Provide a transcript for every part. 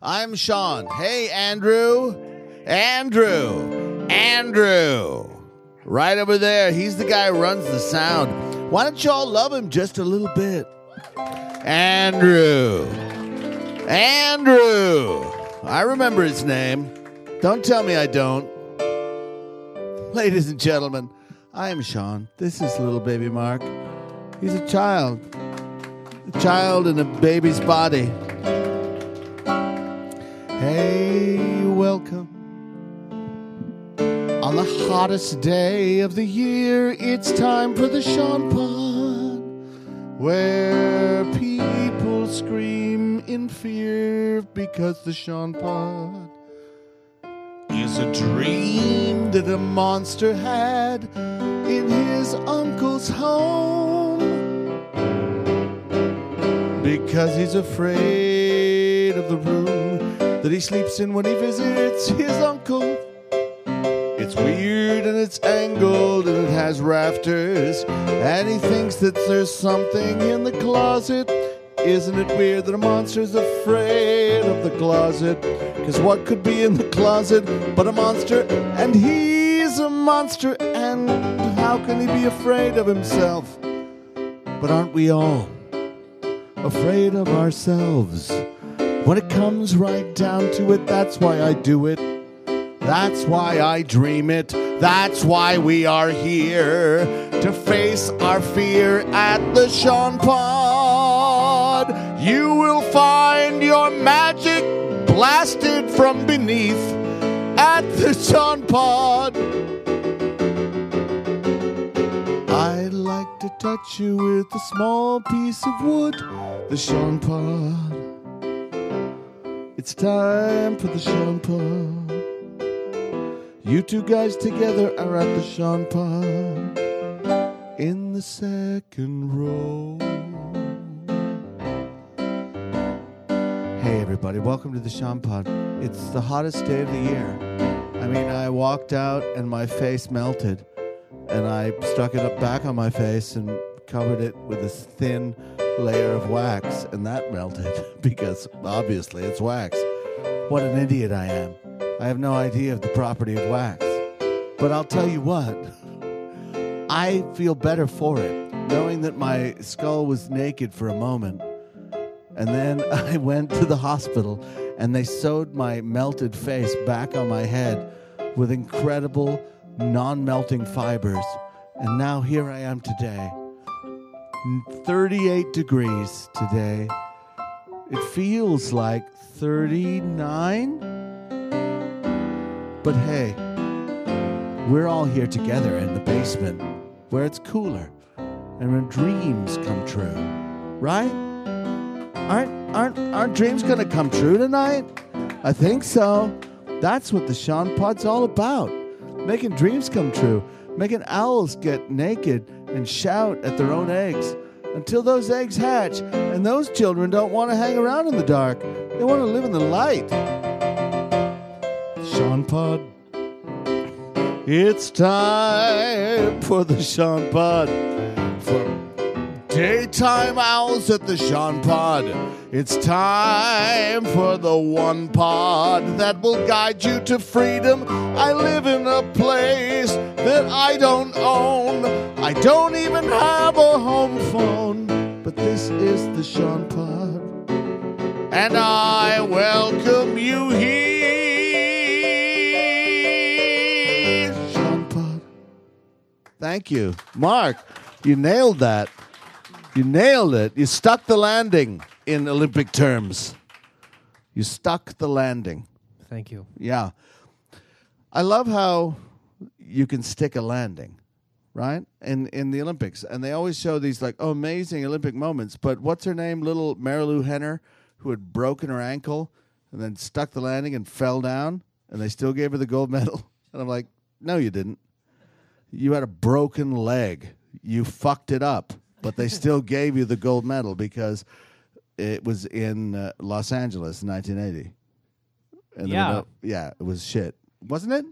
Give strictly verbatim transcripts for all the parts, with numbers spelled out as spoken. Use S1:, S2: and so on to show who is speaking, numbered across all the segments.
S1: I'm Sean. Hey, Andrew. Andrew. Andrew. Right over there. He's the guy who runs the sound. Why don't y'all love him just a little bit? Andrew. Andrew. I remember his name. Don't tell me I don't. Ladies and gentlemen, I am Sean. This is little baby Mark. He's a child. A child in a baby's body. Hey, welcome. On the hottest day of the year, it's time for the Sean Pod, where people scream in fear because the Sean Pod is a dream that a monster had in his uncle's home, because he's afraid of the room that he sleeps in when he visits his uncle. It's weird and it's angled and it has rafters, and he thinks that there's something in the closet. Isn't it weird that a monster's afraid of the closet? Because what could be in the closet but a monster? And he's a monster, and how can he be afraid of himself? But aren't we all afraid of ourselves? When it comes right down to it, that's why I do it. That's why I dream it. That's why we are here, to face our fear at the Sean Pod. You will find your magic blasted from beneath at the Sean Pod. I'd like to touch you with a small piece of wood, the Sean Pod. It's time for the Sean Pod. You two guys together are at the Sean Pod in the second row. Hey everybody, welcome to the Sean Pod. It's the hottest day of the year. I mean, I walked out and my face melted, and I stuck it up back on my face and covered it with this thin layer of wax, and that melted because obviously it's wax. What an idiot I am. I have no idea of the property of wax. But I'll tell you what, I feel better for it, knowing that my skull was naked for a moment. And then I went to the hospital and they sewed my melted face back on my head with incredible non-melting fibers. And now here I am today. thirty-eight degrees today. It feels like thirty-nine. But hey, we're all here together in the basement where it's cooler and when dreams come true, right? Aren't aren't aren't dreams gonna come true tonight? I think so. That's what the Sean Pod's all about. Making dreams come true. Making owls get naked and shout at their own eggs until those eggs hatch, and those children don't want to hang around in the dark. They want to live in the light. Sean Pod. It's time for the Sean Pod. For daytime owls at the Sean Pod. It's time for the one pod that will guide you to freedom. I live in a place that I don't own. I don't even have a home phone. But this is the Sean Pod, and I welcome you here. Thank you. Mark, you nailed that. You nailed it. You stuck the landing in Olympic terms. You stuck the landing.
S2: Thank you.
S1: Yeah. I love how you can stick a landing, right? In in the Olympics. And they always show these like oh, amazing Olympic moments. But what's her name? Little Marilou Henner, who had broken her ankle and then stuck the landing and fell down, and they still gave her the gold medal. And I'm like, no, you didn't. You had a broken leg. You fucked it up, but they still gave you the gold medal because it was in uh, Los Angeles in nineteen eighty. And
S2: yeah.
S1: No, yeah, it was shit. Wasn't it?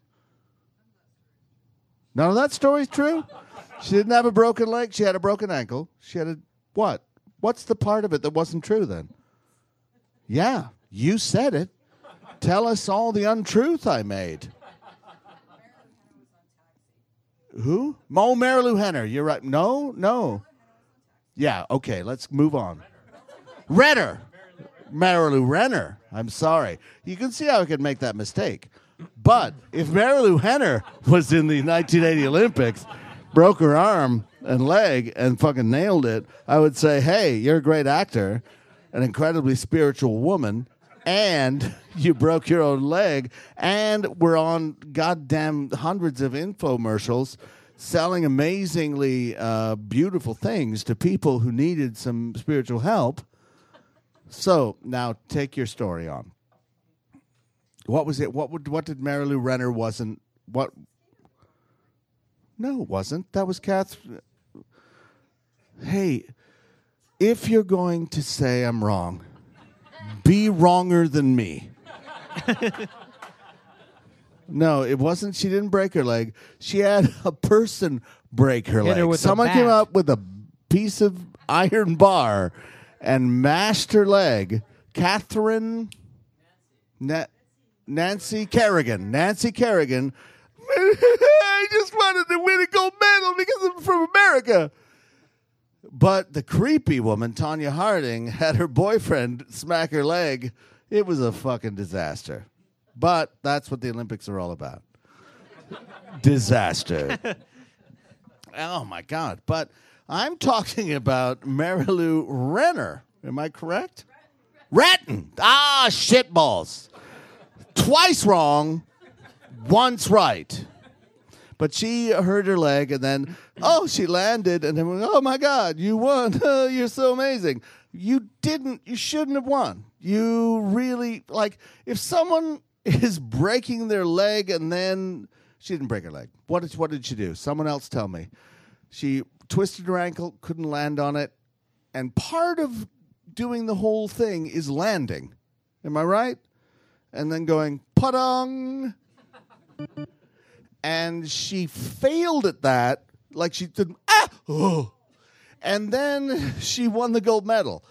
S1: None of that story's true? She didn't have a broken leg. She had a broken ankle. She had a what? What's the part of it that wasn't true then? Yeah, you said it. Tell us all the untruth I made. Who? Mo Marilu Henner. You're right. No, no. Yeah, okay, let's move on. Renner. Marilu Renner. I'm sorry. You can see how I could make that mistake. But if Marilu Henner was in the nineteen eighty Olympics, broke her arm and leg and fucking nailed it, I would say, hey, you're a great actor, an incredibly spiritual woman, and you broke your own leg, and we're on goddamn hundreds of infomercials selling amazingly uh, beautiful things to people who needed some spiritual help. So now take your story on. What was it? What would? What did Marilu Renner wasn't? What? No, it wasn't. That was Kath. Hey, if you're going to say I'm wrong, be wronger than me. No, it wasn't. She didn't break her leg. She had a person break her
S2: Hit
S1: leg.
S2: her with a
S1: Someone came
S2: bat.
S1: up with a piece of iron bar and mashed her leg. Catherine Na- Nancy Kerrigan. Nancy Kerrigan. I just wanted to win a gold medal because I'm from America. But the creepy woman, Tanya Harding, had her boyfriend smack her leg. It was a fucking disaster. But that's what the Olympics are all about. Disaster. Oh, my God. But I'm talking about Marilu Renner. Am I correct? Ratton. Ah, shitballs. Twice wrong, once right. But she hurt her leg, and then, oh, she landed, and then, went, oh, my God, you won. Oh, you're so amazing. You didn't. You shouldn't have won. You really, like, if someone is breaking their leg and then, she didn't break her leg. What did, what did she do? Someone else tell me. She twisted her ankle, couldn't land on it, and part of doing the whole thing is landing. Am I right? And then going, pa-dong. And she failed at that, like she did, ah, oh. And then she won the gold medal.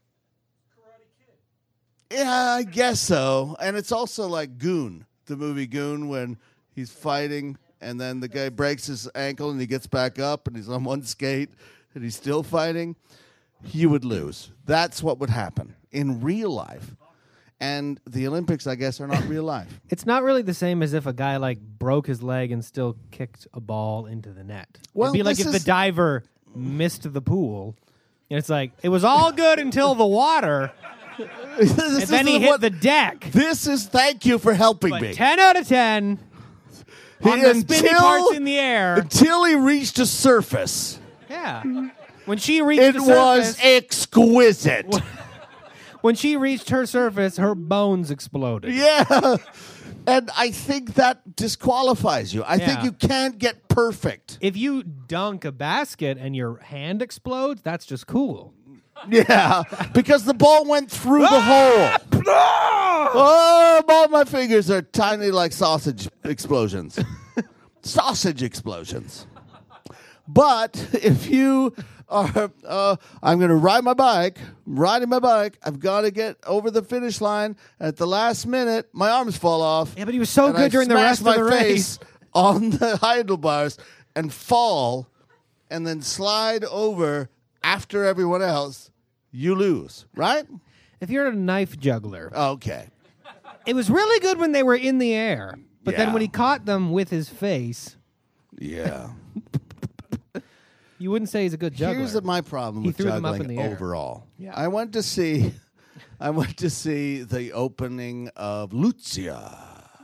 S1: Yeah, I guess so. And it's also like Goon, the movie Goon, when he's fighting and then the guy breaks his ankle and he gets back up and he's on one skate and he's still fighting. You would lose. That's what would happen in real life. And the Olympics, I guess, are not real life.
S2: It's not really the same as if a guy like broke his leg and still kicked a ball into the net.
S1: Well,
S2: It'd be like
S1: this
S2: if
S1: is-
S2: the diver missed the pool. And it's like, it was all good until the water,
S1: This
S2: and then he
S1: isn't
S2: hit
S1: what-
S2: the deck.
S1: This is thank you for helping
S2: But
S1: me.
S2: ten out of ten on the spinny
S1: Until-
S2: parts in the air.
S1: Until he reached a surface.
S2: Yeah. When she reached
S1: It
S2: the
S1: was
S2: surface,
S1: exquisite.
S2: when she reached her surface, her bones exploded.
S1: Yeah. And I think that disqualifies you. I think
S2: Yeah.
S1: you can't get perfect.
S2: If you dunk a basket and your hand explodes, that's just cool.
S1: Yeah. Because the ball went through the hole. Oh, all my fingers are tiny like sausage explosions. Sausage explosions. But if you are, uh, I'm going to ride my bike, I'm riding my bike, I've got to get over the finish line. At the last minute, my arms fall off.
S2: Yeah, but he was so
S1: and
S2: good
S1: I
S2: during the
S1: smash
S2: rest of
S1: my
S2: the
S1: face
S2: race.
S1: on the handlebars and fall and then slide over after everyone else. You lose, right?
S2: If you're a knife juggler,
S1: Okay.
S2: it was really good when they were in the air. But then
S1: Yeah.
S2: when he caught them with his face,
S1: Yeah.
S2: you wouldn't say he's a good juggler.
S1: Here's my problem
S2: He
S1: with
S2: threw them up
S1: juggling
S2: in the air.
S1: overall.
S2: Yeah.
S1: I went to see I went to see the opening of Lucia,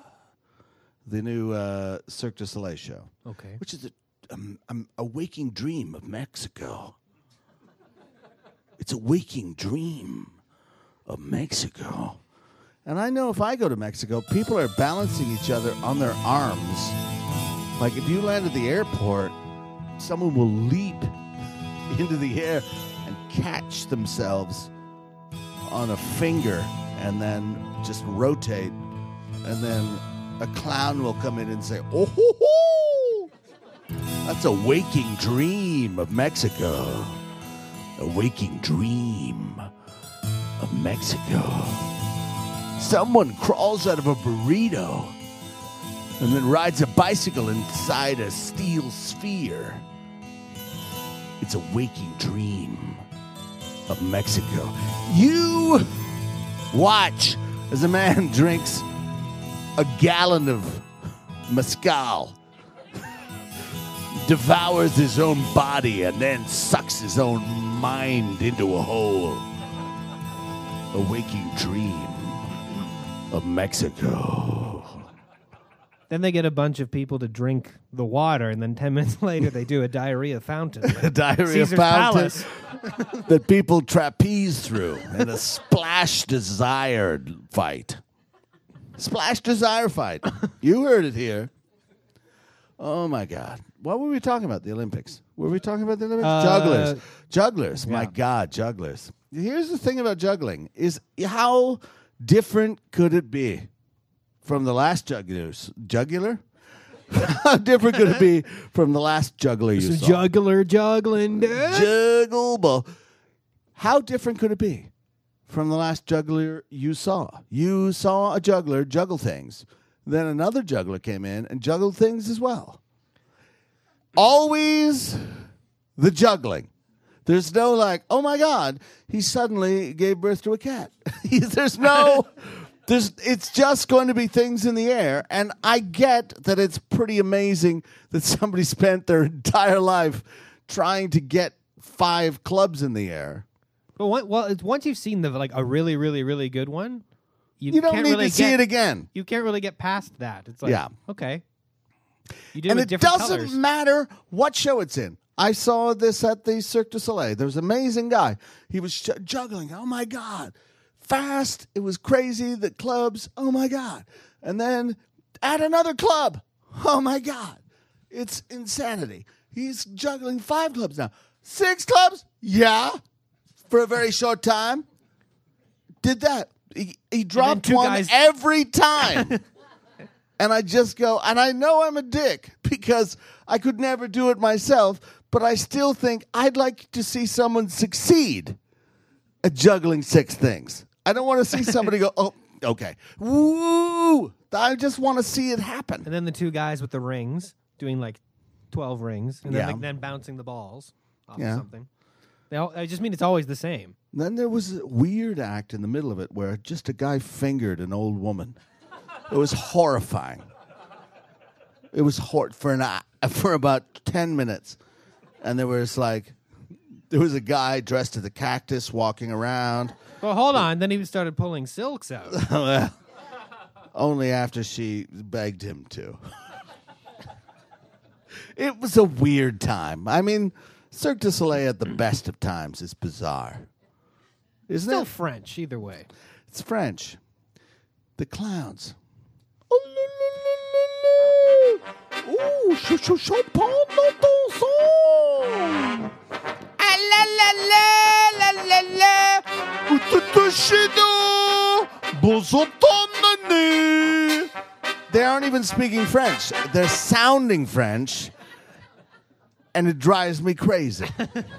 S1: the new uh, Cirque du Soleil show.
S2: Okay.
S1: Which is a, um, um, a waking dream of Mexico. It's a waking dream of Mexico. And I know if I go to Mexico, people are balancing each other on their arms. Like if you land at the airport, someone will leap into the air and catch themselves on a finger and then just rotate. And then a clown will come in and say, oh, ho, ho. That's a waking dream of Mexico. A waking dream of Mexico. Someone crawls out of a burrito and then rides a bicycle inside a steel sphere. It's a waking dream of Mexico. You watch as a man drinks a gallon of mezcal, devours his own body, and then sucks his own mind into a hole. A waking dream of Mexico.
S2: Then they get a bunch of people to drink the water, and then ten minutes later they do a diarrhea fountain.
S1: A diarrhea
S2: Caesar's
S1: fountain
S2: Palace.
S1: that people trapeze through in a splash desired fight. Splash desire fight. You heard it here. Oh, my God. What were we talking about? The Olympics. Were we talking about the Olympics?
S2: Uh,
S1: jugglers. Jugglers.
S2: yeah.
S1: My God, jugglers. Here's the thing about juggling is how different could it be from the last jugglers? Jugular? How different could it be from the last juggler you
S2: It's a
S1: saw?
S2: juggler juggling, dude.
S1: Juggle ball. How different could it be from the last juggler you saw? You saw a juggler juggle things. Then another juggler came in and juggled things as well. Always the juggling. There's no like, oh my God, he suddenly gave birth to a cat. There's no, there's. It's just going to be things in the air. And I get that it's pretty amazing that somebody spent their entire life trying to get five clubs in the air.
S2: But one, well, it's, once you've seen the like a really, really, really good one, you,
S1: You don't
S2: can't
S1: need
S2: really
S1: to see
S2: get,
S1: it again.
S2: You can't really get past that. It's like,
S1: Yeah.
S2: okay, you do
S1: And
S2: it
S1: it
S2: different
S1: doesn't
S2: colors.
S1: matter what show it's in. I saw this at the Cirque du Soleil. There was an amazing guy. He was j- juggling. Oh, my God. Fast. It was crazy. The clubs. Oh, my God. And then at another club. Oh, my God. It's insanity. He's juggling five clubs now. Six clubs? Yeah. For a very short time. Did that. He, he dropped
S2: two
S1: one
S2: guys-
S1: every time. And I just go, and I know I'm a dick because I could never do it myself, but I still think I'd like to see someone succeed at juggling six things. I don't want to see somebody go, oh, okay. Woo! I just want to see it happen.
S2: And then the two guys with the rings doing like twelve rings, and then,
S1: Yeah.
S2: like, then bouncing the balls off
S1: Yeah.
S2: of something. They all, I just mean it's always the same.
S1: Then there was a weird act in the middle of it where just a guy fingered an old woman. It was horrifying. It was hor- for an uh, for about ten minutes, and there was like there was a guy dressed as a cactus walking around.
S2: Well, hold on. Then he started pulling silks out.
S1: Well, only after she begged him to. It was a weird time. I mean, Cirque du Soleil at the best of times is bizarre, isn't
S2: Still
S1: it?
S2: French, either way.
S1: It's French. The clowns. Ooh, chou chou chou dans ton son. Ah la la la la la la. Ututushido. Bozotonane. They aren't even speaking French. They're sounding French, and it drives me crazy.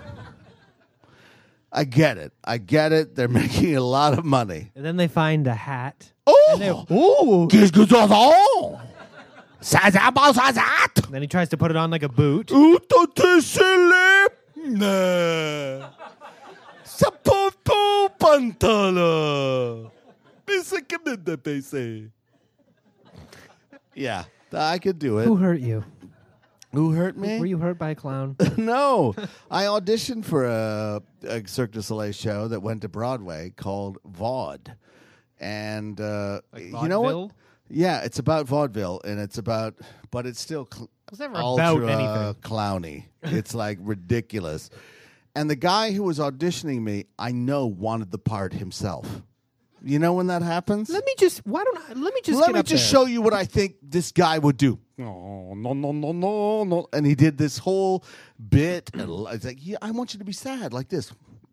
S1: I get it. I get it. They're making a lot of money.
S2: And then they find a hat. And they-
S1: Oh! Qu'est-ce que tu entends? Ça, ça, pas ça, ça.
S2: Then he tries to put it on like a boot.
S1: Où t'as tes slip? Non. Ça porte ton pantalon. Mais c'est comme de P C. Yeah, I could do it.
S2: Who hurt you?
S1: Who hurt me?
S2: Were you hurt by a clown?
S1: No. I auditioned for a, a Cirque du Soleil show that went to Broadway called Vaud. And uh,
S2: Like
S1: you know what?
S2: vaudeville?
S1: Yeah, it's about vaudeville, and it's about, but it's still cl-
S2: It's never
S1: ultra
S2: about anything.
S1: clowny. It's like ridiculous. And the guy who was auditioning me, I know wanted the part himself. You know when that happens?
S2: Let me just. Why don't I? Let me just.
S1: Let
S2: get
S1: me
S2: up
S1: just
S2: there.
S1: show you what I think this guy would do. No, no, no, no, no, no. And he did this whole bit. And it's like, yeah, I want you to be sad like this.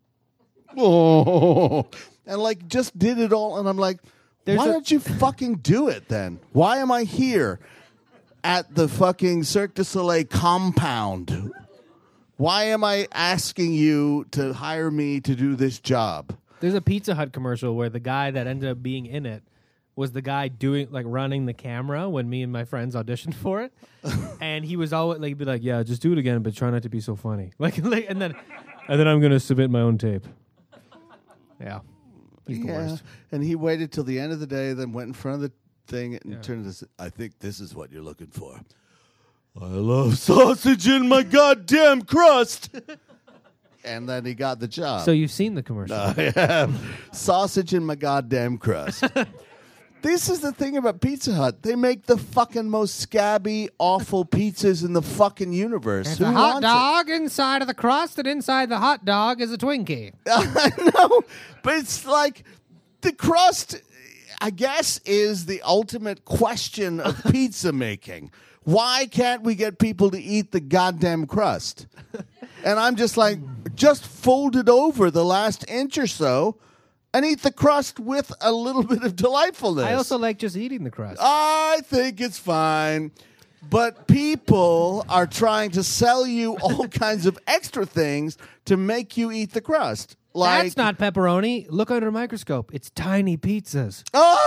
S1: Oh, and like just did it all. And I'm like,
S2: There's
S1: why
S2: a-
S1: don't you fucking do it then? Why am I here at the fucking Cirque du Soleil compound? Why am I asking you to hire me to do this job?
S2: There's a Pizza Hut commercial where the guy that ended up being in it was the guy doing like running the camera when me and my friends auditioned for it, and he was always like, he'd be like, "Yeah, just do it again, but try not to be so funny." Like, like and then, and then I'm gonna submit my own tape. Yeah, he's the
S1: Yeah,
S2: worst.
S1: and he waited till the end of the day, then went in front of the thing and
S2: Yeah.
S1: turned to. s- I think this is what you're looking for. I love sausage in my goddamn crust. And then he got the job.
S2: So you've seen the commercial?
S1: I have sausage in my goddamn crust. This is the thing about Pizza Hut. They make the fucking most scabby, awful pizzas in the fucking universe.
S2: It's
S1: Who
S2: a hot
S1: wants it?
S2: dog inside of the crust, and inside the hot dog is a Twinkie.
S1: I know, but it's like the crust, I guess, is the ultimate question of pizza making. Why can't we get people to eat the goddamn crust? And I'm just like, just fold it over the last inch or so and eat the crust with a little bit of delightfulness.
S2: I also like just eating the crust.
S1: I think it's fine. But people are trying to sell you all kinds of extra things to make you eat the crust. Like,
S2: That's not pepperoni. Look under a microscope. It's tiny pizzas.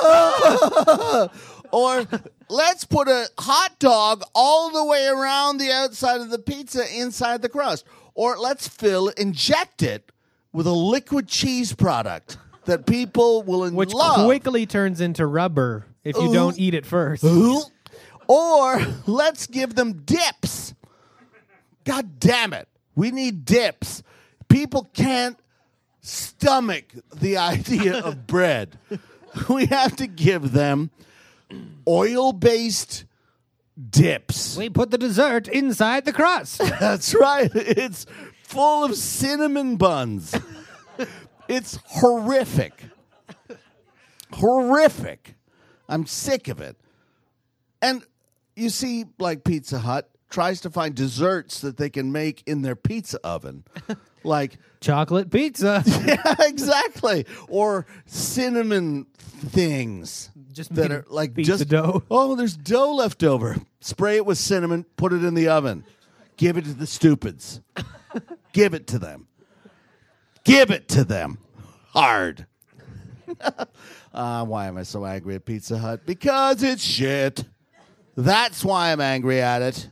S1: Oh! Or let's put a hot dog all the way around the outside of the pizza inside the crust. Or let's fill, inject it with a liquid cheese product that people will
S2: Which
S1: love.
S2: quickly turns into rubber if you don't eat it first.
S1: Or let's give them dips. God damn it. We need dips. People can't stomach the idea of bread. We have to give them oil-based dips.
S2: We put the dessert inside the crust.
S1: That's right. It's full of cinnamon buns. It's horrific. Horrific. I'm sick of it. And you see, like Pizza Hut tries to find desserts that they can make in their pizza oven. Like,
S2: Chocolate pizza.
S1: yeah, exactly. Or cinnamon things.
S2: Just
S1: that
S2: made
S1: are like
S2: pizza
S1: just
S2: dough.
S1: Oh, there's dough left over. Spray it with cinnamon, put it in the oven. Give it to the stupids. Give it to them. Give it to them. Hard. uh, why am I so angry at Pizza Hut? Because it's shit. That's why I'm angry at it.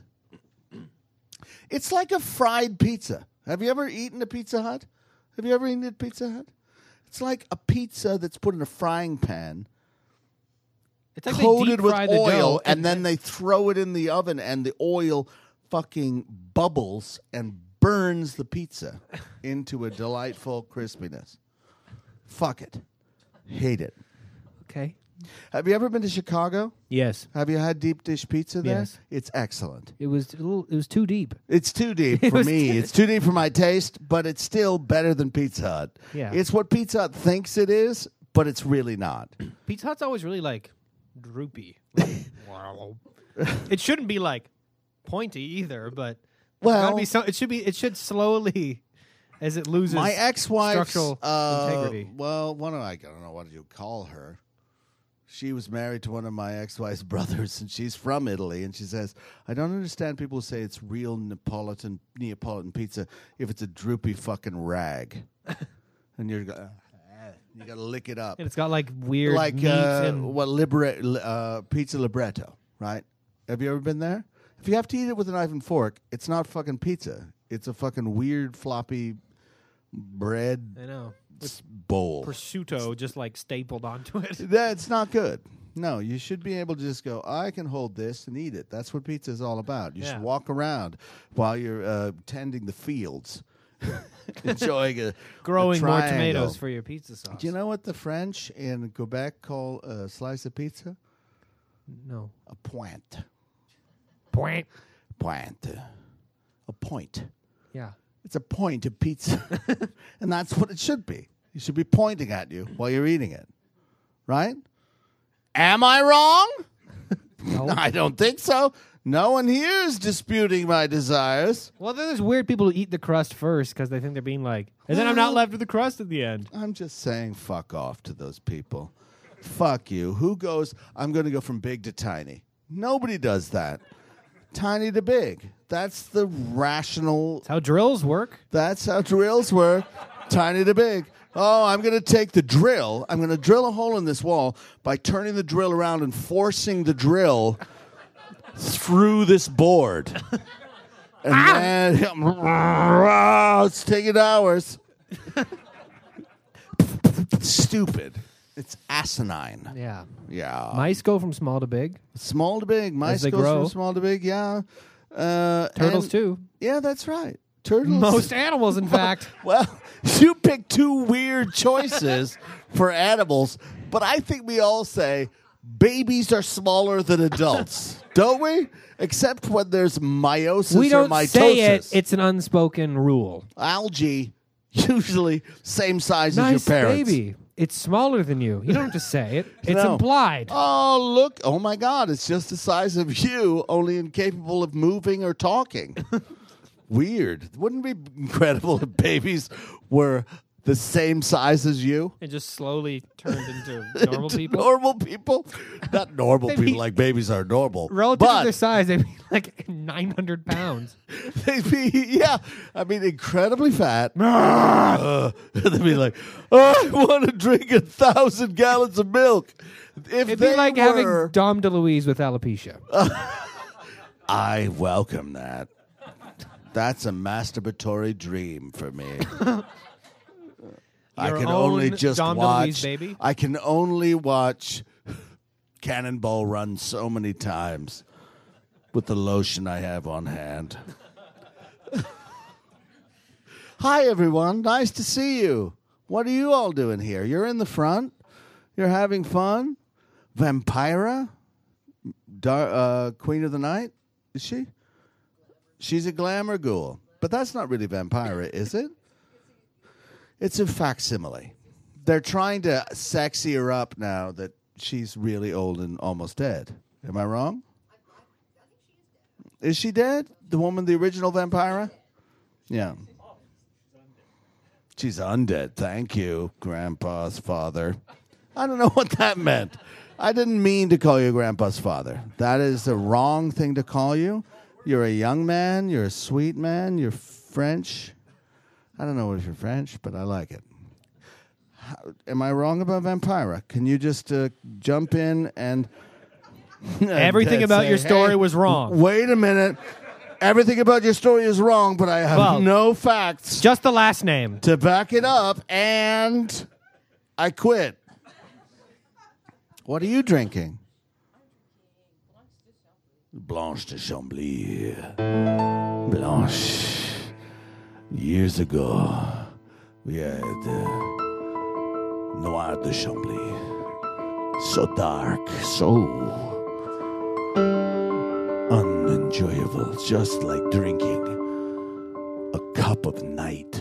S1: It's like a fried pizza. Have you ever eaten a Pizza Hut? Have you ever eaten a Pizza Hut? It's like a pizza that's put in a frying pan,
S2: It's like
S1: coated
S2: they
S1: with
S2: deep-fry the
S1: oil,
S2: dough
S1: and then they throw it in the oven, and the oil fucking bubbles and burns the pizza into a delightful crispiness. Fuck it. Hate it.
S2: Okay.
S1: Have you ever been to Chicago?
S2: Yes.
S1: Have you had deep dish pizza there?
S2: Yes.
S1: It's excellent.
S2: It was a little, it was too deep.
S1: It's too deep
S2: It
S1: for
S2: was
S1: me.
S2: too-
S1: It's too deep for my taste, but it's still better than Pizza Hut.
S2: Yeah.
S1: It's what Pizza Hut thinks it is, but it's really not.
S2: Pizza Hut's always really like droopy. Like, it shouldn't be like pointy either, but
S1: Well,
S2: gotta be so, it should be. It should slowly, as it loses
S1: my ex-wife's
S2: structural
S1: uh,
S2: integrity.
S1: Well, one of I don't know what you call her. She was married to one of my ex-wife's brothers, and she's from Italy. And she says, "I don't understand people who say it's real Neapolitan Neapolitan pizza if it's a droopy fucking rag." And you're go- you got to lick it up,
S2: And it's got like weird
S1: like
S2: meat
S1: uh,
S2: and
S1: what libra- uh, pizza libretto, right? Have you ever been there? If you have to eat it with a knife and fork, it's not fucking pizza. It's a fucking weird floppy bread
S2: I know
S1: s- bowl.
S2: prosciutto just like stapled onto it.
S1: That's not good. No, you should be able to just go, I can hold this and eat it. That's what pizza is all about. You
S2: Yeah.
S1: should walk around while you're uh, tending the fields, enjoying a
S2: Growing
S1: a
S2: more
S1: triangle.
S2: tomatoes for your pizza sauce.
S1: Do you know what the French in Quebec call a slice of pizza?
S2: No.
S1: A pointe.
S2: Point.
S1: Pointe. A point.
S2: Yeah.
S1: It's a point of pizza. And that's what it should be. It should be pointing at you while you're eating it. Right? Am I wrong?
S2: No.
S1: I don't think so. No one here is disputing my desires.
S2: Well, then there's weird people who eat the crust first because they think they're being like, and then I'm not left with the crust at the end.
S1: I'm just saying fuck off to those people. Fuck you. Who goes, I'm going to go from big to tiny? Nobody does that. Tiny to big. That's the rational,
S2: That's how drills work.
S1: that's how drills work. Tiny to big. Oh, I'm going to take the drill. I'm going to drill a hole in this wall by turning the drill around and forcing the drill through this board. And ah! then, oh, it's taking hours. Stupid. It's asinine.
S2: Yeah.
S1: Yeah.
S2: Mice go from small to big.
S1: Small to big. Mice
S2: goes
S1: grow. from small to big, yeah. Uh,
S2: Turtles,
S1: and,
S2: too.
S1: Yeah, that's right. Turtles.
S2: Most animals, in fact.
S1: Well, you picked two weird choices for animals, but I think we all say babies are smaller than adults, don't we? Except when there's meiosis
S2: we don't
S1: or mitosis.
S2: say it. It's an unspoken rule.
S1: Algae, usually same size
S2: nice
S1: as your parents.
S2: Baby. It's smaller than you. You don't have to say it. It's
S1: no.
S2: implied.
S1: Oh, look. Oh, my God. It's just the size of you, only incapable of moving or talking. Weird. Wouldn't it be incredible if babies were the same size as you?
S2: And just slowly turned into normal
S1: into
S2: people?
S1: Normal people? Not normal people like babies are normal.
S2: Relative
S1: but
S2: to their size, they'd be like nine hundred pounds.
S1: They'd be, yeah. I mean, incredibly fat. uh, they'd be like, oh, I want to drink a thousand gallons of milk. If
S2: It'd
S1: they
S2: be like
S1: were,
S2: having Dom DeLuise with alopecia.
S1: Uh, I welcome that. That's a masturbatory dream for me. I can only just
S2: Dom
S1: watch.
S2: DeLuise, baby.
S1: I can only watch Cannonball Run so many times with the lotion I have on hand. Hi, everyone. Nice to see you. What are you all doing here? You're in the front. You're having fun. Vampira, Dar- uh, Queen of the Night, is she? She's a glamour ghoul. But that's not really Vampira, is it? It's a facsimile. They're trying to sexy her up now that she's really old and almost dead. Am I wrong? Is she dead? The woman, the original Vampira? Yeah. She's undead. Thank you, Grandpa's father. I don't know what that meant. I didn't mean to call you Grandpa's father. That is the wrong thing to call you. You're a young man. You're a sweet man. You're French. I don't know if you're French, but I like it. How, am I wrong about Vampira? Can you just uh, jump in and...
S2: Everything about
S1: say,
S2: your story
S1: hey,
S2: was wrong.
S1: Wait a minute. Everything about your story is wrong, but I have
S2: well,
S1: no facts.
S2: Just the last name.
S1: To back it up, and I quit. What are you drinking? Blanche de Chambly. Blanche. Years ago, we had uh, Noir de Chambly. So dark, so unenjoyable, just like drinking a cup of night.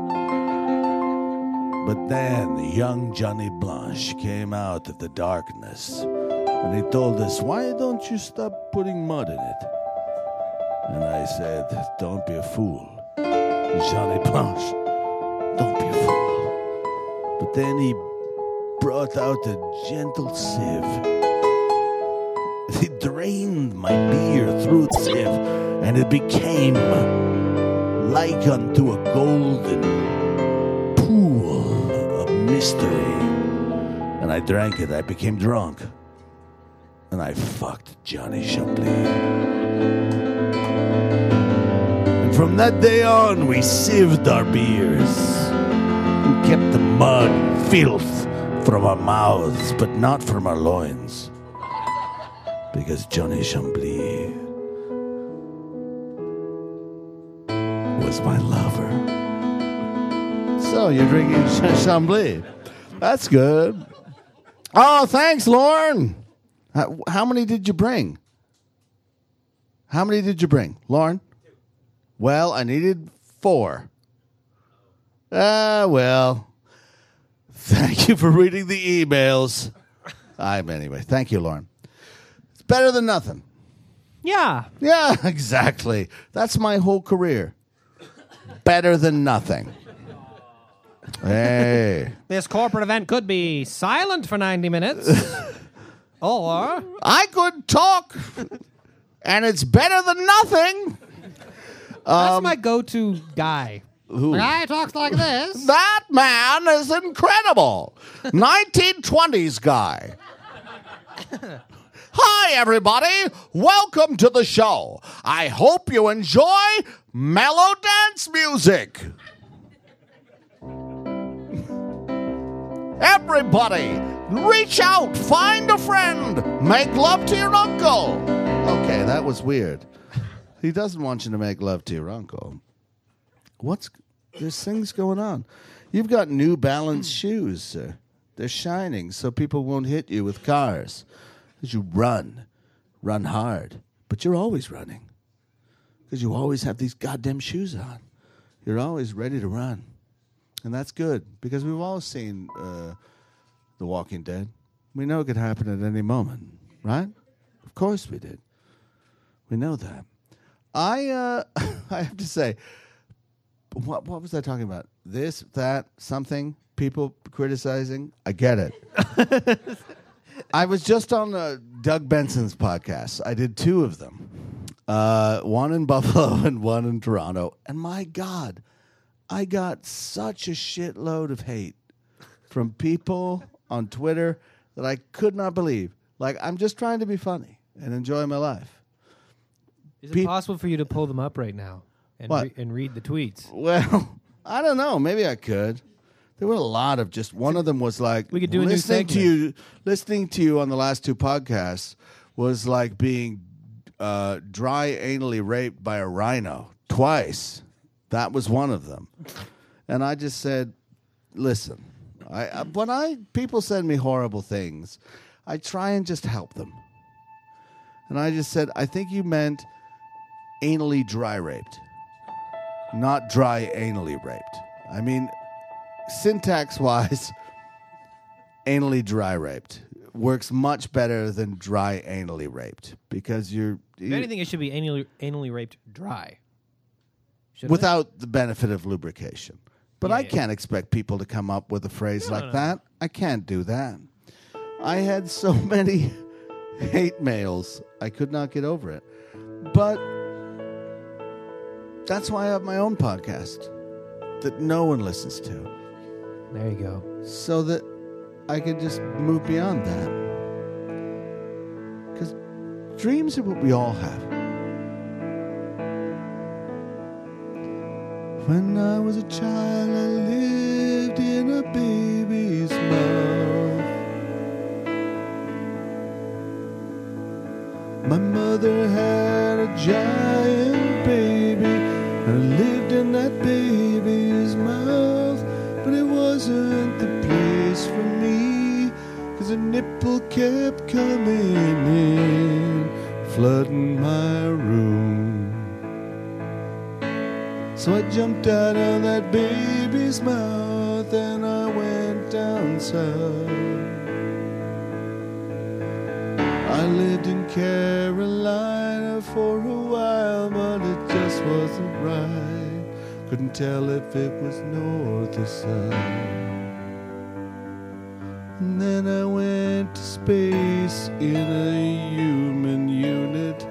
S1: But then young Johnny Blanche came out of the darkness, and he told us, why don't you stop putting mud in it? And I said, don't be a fool. Johnny Blanche, don't be a fool. But then he brought out a gentle sieve. He drained my beer through the sieve, and it became like unto a golden pool of mystery. And I drank it. I became drunk. And I fucked Johnny Chambly. And from that day on, we sieved our beers. We kept the mud and filth from our mouths, but not from our loins. Because Johnny Chambly was my lover. So you're drinking Chambly. That's good. Oh, thanks, Lauren. How, how many did you bring? How many did you bring, Lauren? Well, I needed four. Ah, uh, well. Thank you for reading the emails. I'm anyway. Thank you, Lauren. It's better than nothing.
S2: Yeah.
S1: Yeah, exactly. That's my whole career. Better than nothing. Hey.
S2: This corporate event could be silent for ninety minutes. Or
S1: I could talk, and it's better than nothing.
S2: That's um, my go-to guy.
S1: Who?
S2: The guy talks like this.
S1: That man is incredible. nineteen twenties guy. Hi, everybody. Welcome to the show. I hope you enjoy mellow dance music. Everybody, reach out, find a friend, make love to your uncle. Okay, that was weird. He doesn't want you to make love to your uncle. What's there's things going on. You've got New Balance shoes, sir. They're shining so people won't hit you with cars. Because you run, run hard. But you're always running. Because you always have these goddamn shoes on. You're always ready to run. And that's good. Because we've all seen uh, The Walking Dead. We know it could happen at any moment. Right? Of course we did. We know that. I uh, I have to say, what what was I talking about? This, that, something, people criticizing. I get it. I was just on uh, Doug Benson's podcast. I did two of them, uh, one in Buffalo and one in Toronto. And my God, I got such a shitload of hate from people on Twitter that I could not believe. Like, I'm just trying to be funny and enjoy my life.
S2: Is it Pe- possible for you to pull them up right now and, re- and read the tweets?
S1: Well, I don't know. Maybe I could. There were a lot of just one of them was like
S2: we could do a
S1: listening
S2: new
S1: to you. Listening to you on the last two podcasts was like being uh, dry anally raped by a rhino twice. That was one of them, and I just said, "Listen, I, I when I people send me horrible things, I try and just help them." And I just said, "I think you meant anally dry raped, not dry anally raped." I mean. Syntax-wise, anally dry raped works much better than dry anally raped because you're...
S2: If you, anything, it should be anally, anally raped dry. Shouldn't
S1: without
S2: it?
S1: the benefit of lubrication. But
S2: yeah,
S1: I
S2: yeah.
S1: can't expect people to come up with a phrase
S2: no,
S1: like
S2: no, no.
S1: that. I can't do that. I had so many hate mails, I could not get over it. But that's why I have my own podcast that no one listens to.
S2: There you go.
S1: So that I can just move beyond that. Because dreams are what we all have. When I was a child, I lived in a baby's mouth. My mother had a giant baby. I lived in that baby's mouth. But it wasn't the place for me, 'cause a nipple kept coming in, flooding my room. So I jumped out of that baby's mouth and I went down south. I lived in Carolina for a while, but it just wasn't right. Couldn't tell if it was north or south. And then I went to space in a human unit.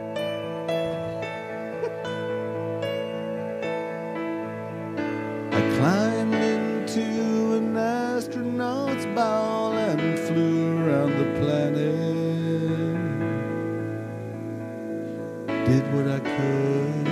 S1: I climbed into an astronaut's ball and flew around the planet. Did what I could.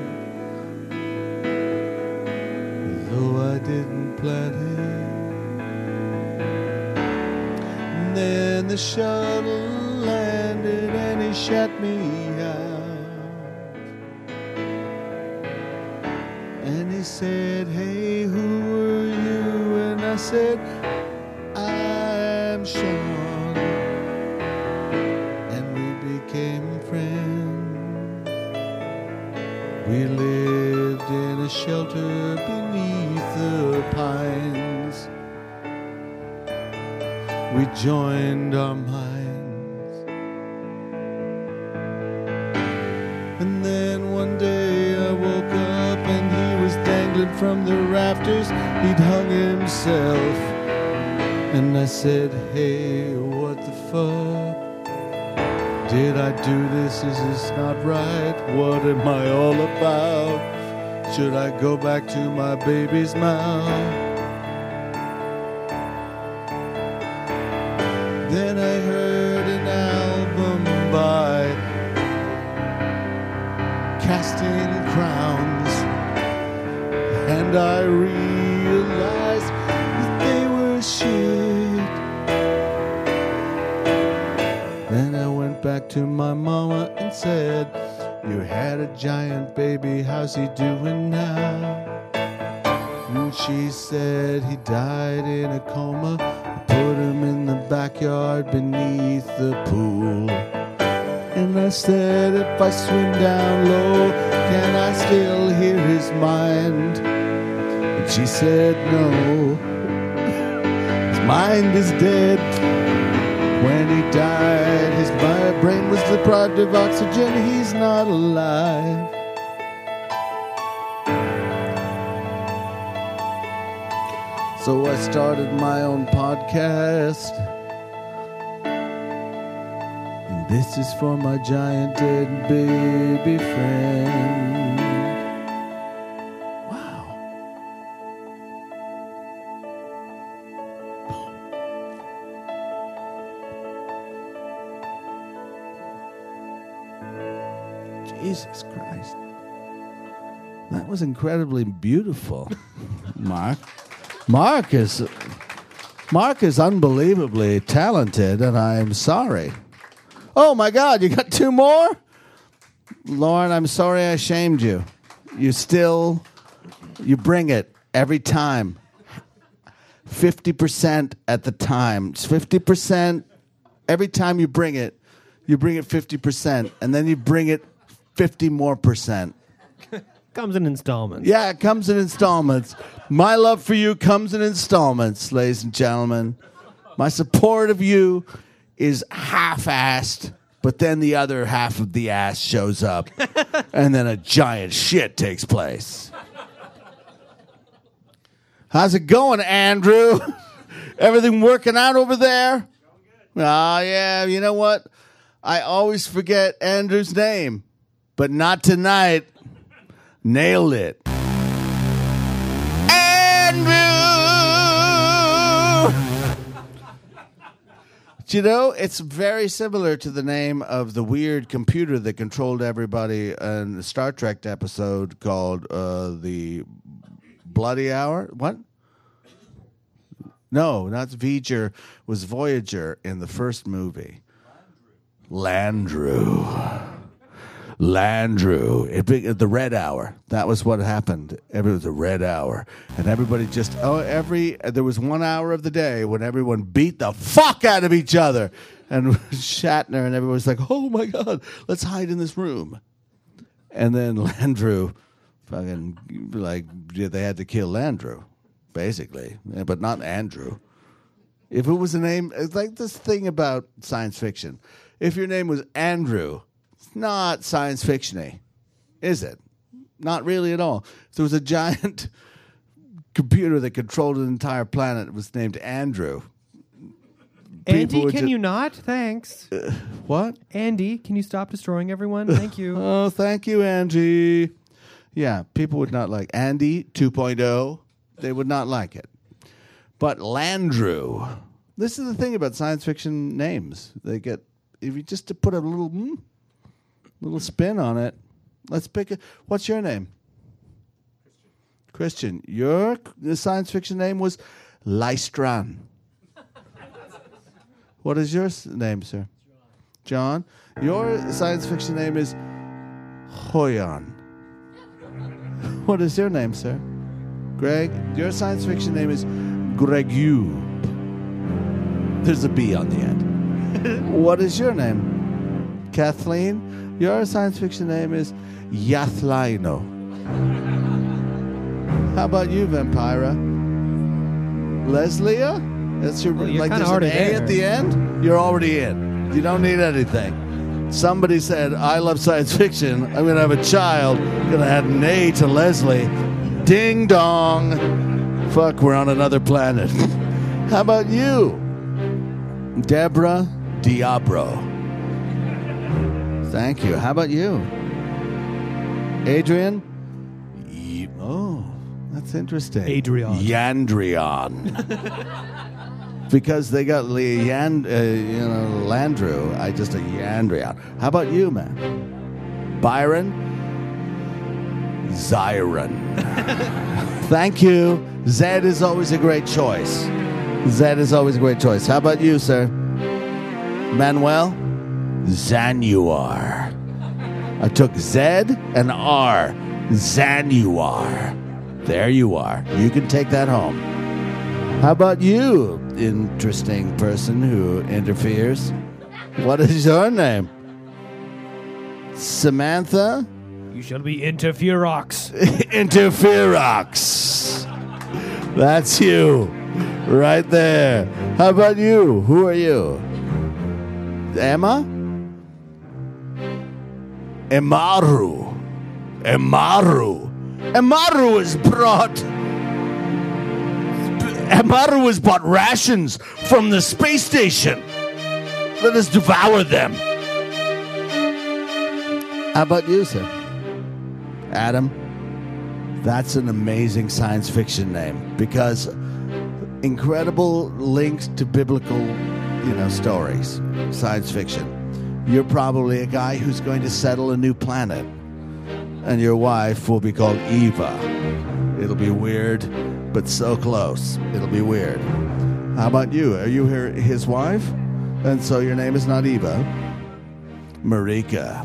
S1: I didn't plan it. And then the shuttle landed and he shut me out. And he said, "Hey, who are you?" And I said, "I'm Sean." And we became friends. We lived in a shelter beneath the pines. We joined our minds. And then one day I woke up and he was dangling from the rafters. He'd hung himself. And I said, "Hey, what the fuck? Did I do this? Is this not right? What am I all about? Should I go back to my baby's mouth? Then I heard an album by Casting Crowns, and I realized that they were shit. Then I went back to my mama and said, you had a giant baby, how's he doing now? And she said he died in a coma. I put him in the backyard beneath the pool. And I said, if I swim down low, can I still hear his mind? And she said, no, his mind is dead. When he died, his brain was deprived of oxygen. He's not alive. So I started my own podcast. And this is for my giant dead baby friend. Wow. Jesus Christ. That was incredibly beautiful, Mark. Mark is, Mark is unbelievably talented, and I'm sorry. Oh, my God, you got two more? Lauren, I'm sorry I shamed you. You still, you bring it every time. fifty percent at the time. It's fifty percent every time you bring it. You bring it fifty percent, and then you bring it fifty more percent.
S2: Comes in installments.
S1: Yeah, it comes in installments. My love for you comes in installments, ladies and gentlemen. My support of you is half-assed, but then the other half of the ass shows up, and then a giant shit takes place. How's it going, Andrew? Everything working out over there? Oh, yeah, you know what? I always forget Andrew's name, but not tonight. Nailed it. Andrew! Do you know, it's very similar to the name of the weird computer that controlled everybody in the Star Trek episode called uh, the Bloody Hour. What? No, not Voyager. Was Voyager in the first movie. Landru. Landru. It, the Red Hour. That was what happened. It was a Red Hour. And everybody just, oh, every, there was one hour of the day when everyone beat the fuck out of each other. And Shatner and everyone was like, oh my God, let's hide in this room. And then Landru, fucking, like, they had to kill Landru, basically. Yeah, but not Andrew. If it was a name, it's like this thing about science fiction. If your name was Andrew, it's not science fiction-y, is it? Not really at all. If there was a giant computer that controlled an entire planet. It was named Andrew.
S2: Andy, can ju- you not? Thanks.
S1: Uh, what?
S2: Andy, can you stop destroying everyone? Thank you.
S1: Oh, thank you, Angie. Yeah, people would not like Andy two point oh. They would not like it. But Landru. This is the thing about science fiction names. They get, if you just to put a little mm, little spin on it. Let's pick a, what's your name? Christian. Christian. Your the science fiction name was Lystran. What is your name, sir? John. John. Your science fiction name is Hoyan. What is your name, sir? Greg. Your science fiction name is Gregu. There's a B on the end. What is your name? Kathleen. Your science fiction name is Yathlino. How about you, Vampira? Leslia? That's your,
S2: well,
S1: like there's an A there. At the end? You're already in. You don't need anything. Somebody said, I love science fiction. I'm going to have a child. I'm going to add an A to Leslie. Ding dong. Fuck, we're on another planet. How about you? Deborah Diabro. Thank you. How about you? Adrian? Oh, that's interesting.
S2: Adrian.
S1: Yandrion. Because they got Leand, uh, you know, Landrew. I just a Yandrion. How about you, man? Byron? Zyron. Thank you. Zed is always a great choice. Zed is always a great choice. How about you, sir? Manuel? Zanuar. I took Zed and R. Zanuar. There you are. You can take that home. How about you, interesting person who interferes? What is your name? Samantha?
S2: You shall be Interferox.
S1: Interferox. That's you. Right there. How about you? Who are you? Emma? Emaru. Emaru. Emaru is brought... Emaru has bought rations from the space station. Let us devour them. How about you, sir? Adam? That's an amazing science fiction name because incredible links to biblical, you know, stories, science fiction. You're probably a guy who's going to settle a new planet, and your wife will be called Eva. It'll be weird, but so close. It'll be weird. How about you? Are you her, his wife? And so your name is not Eva. Marika.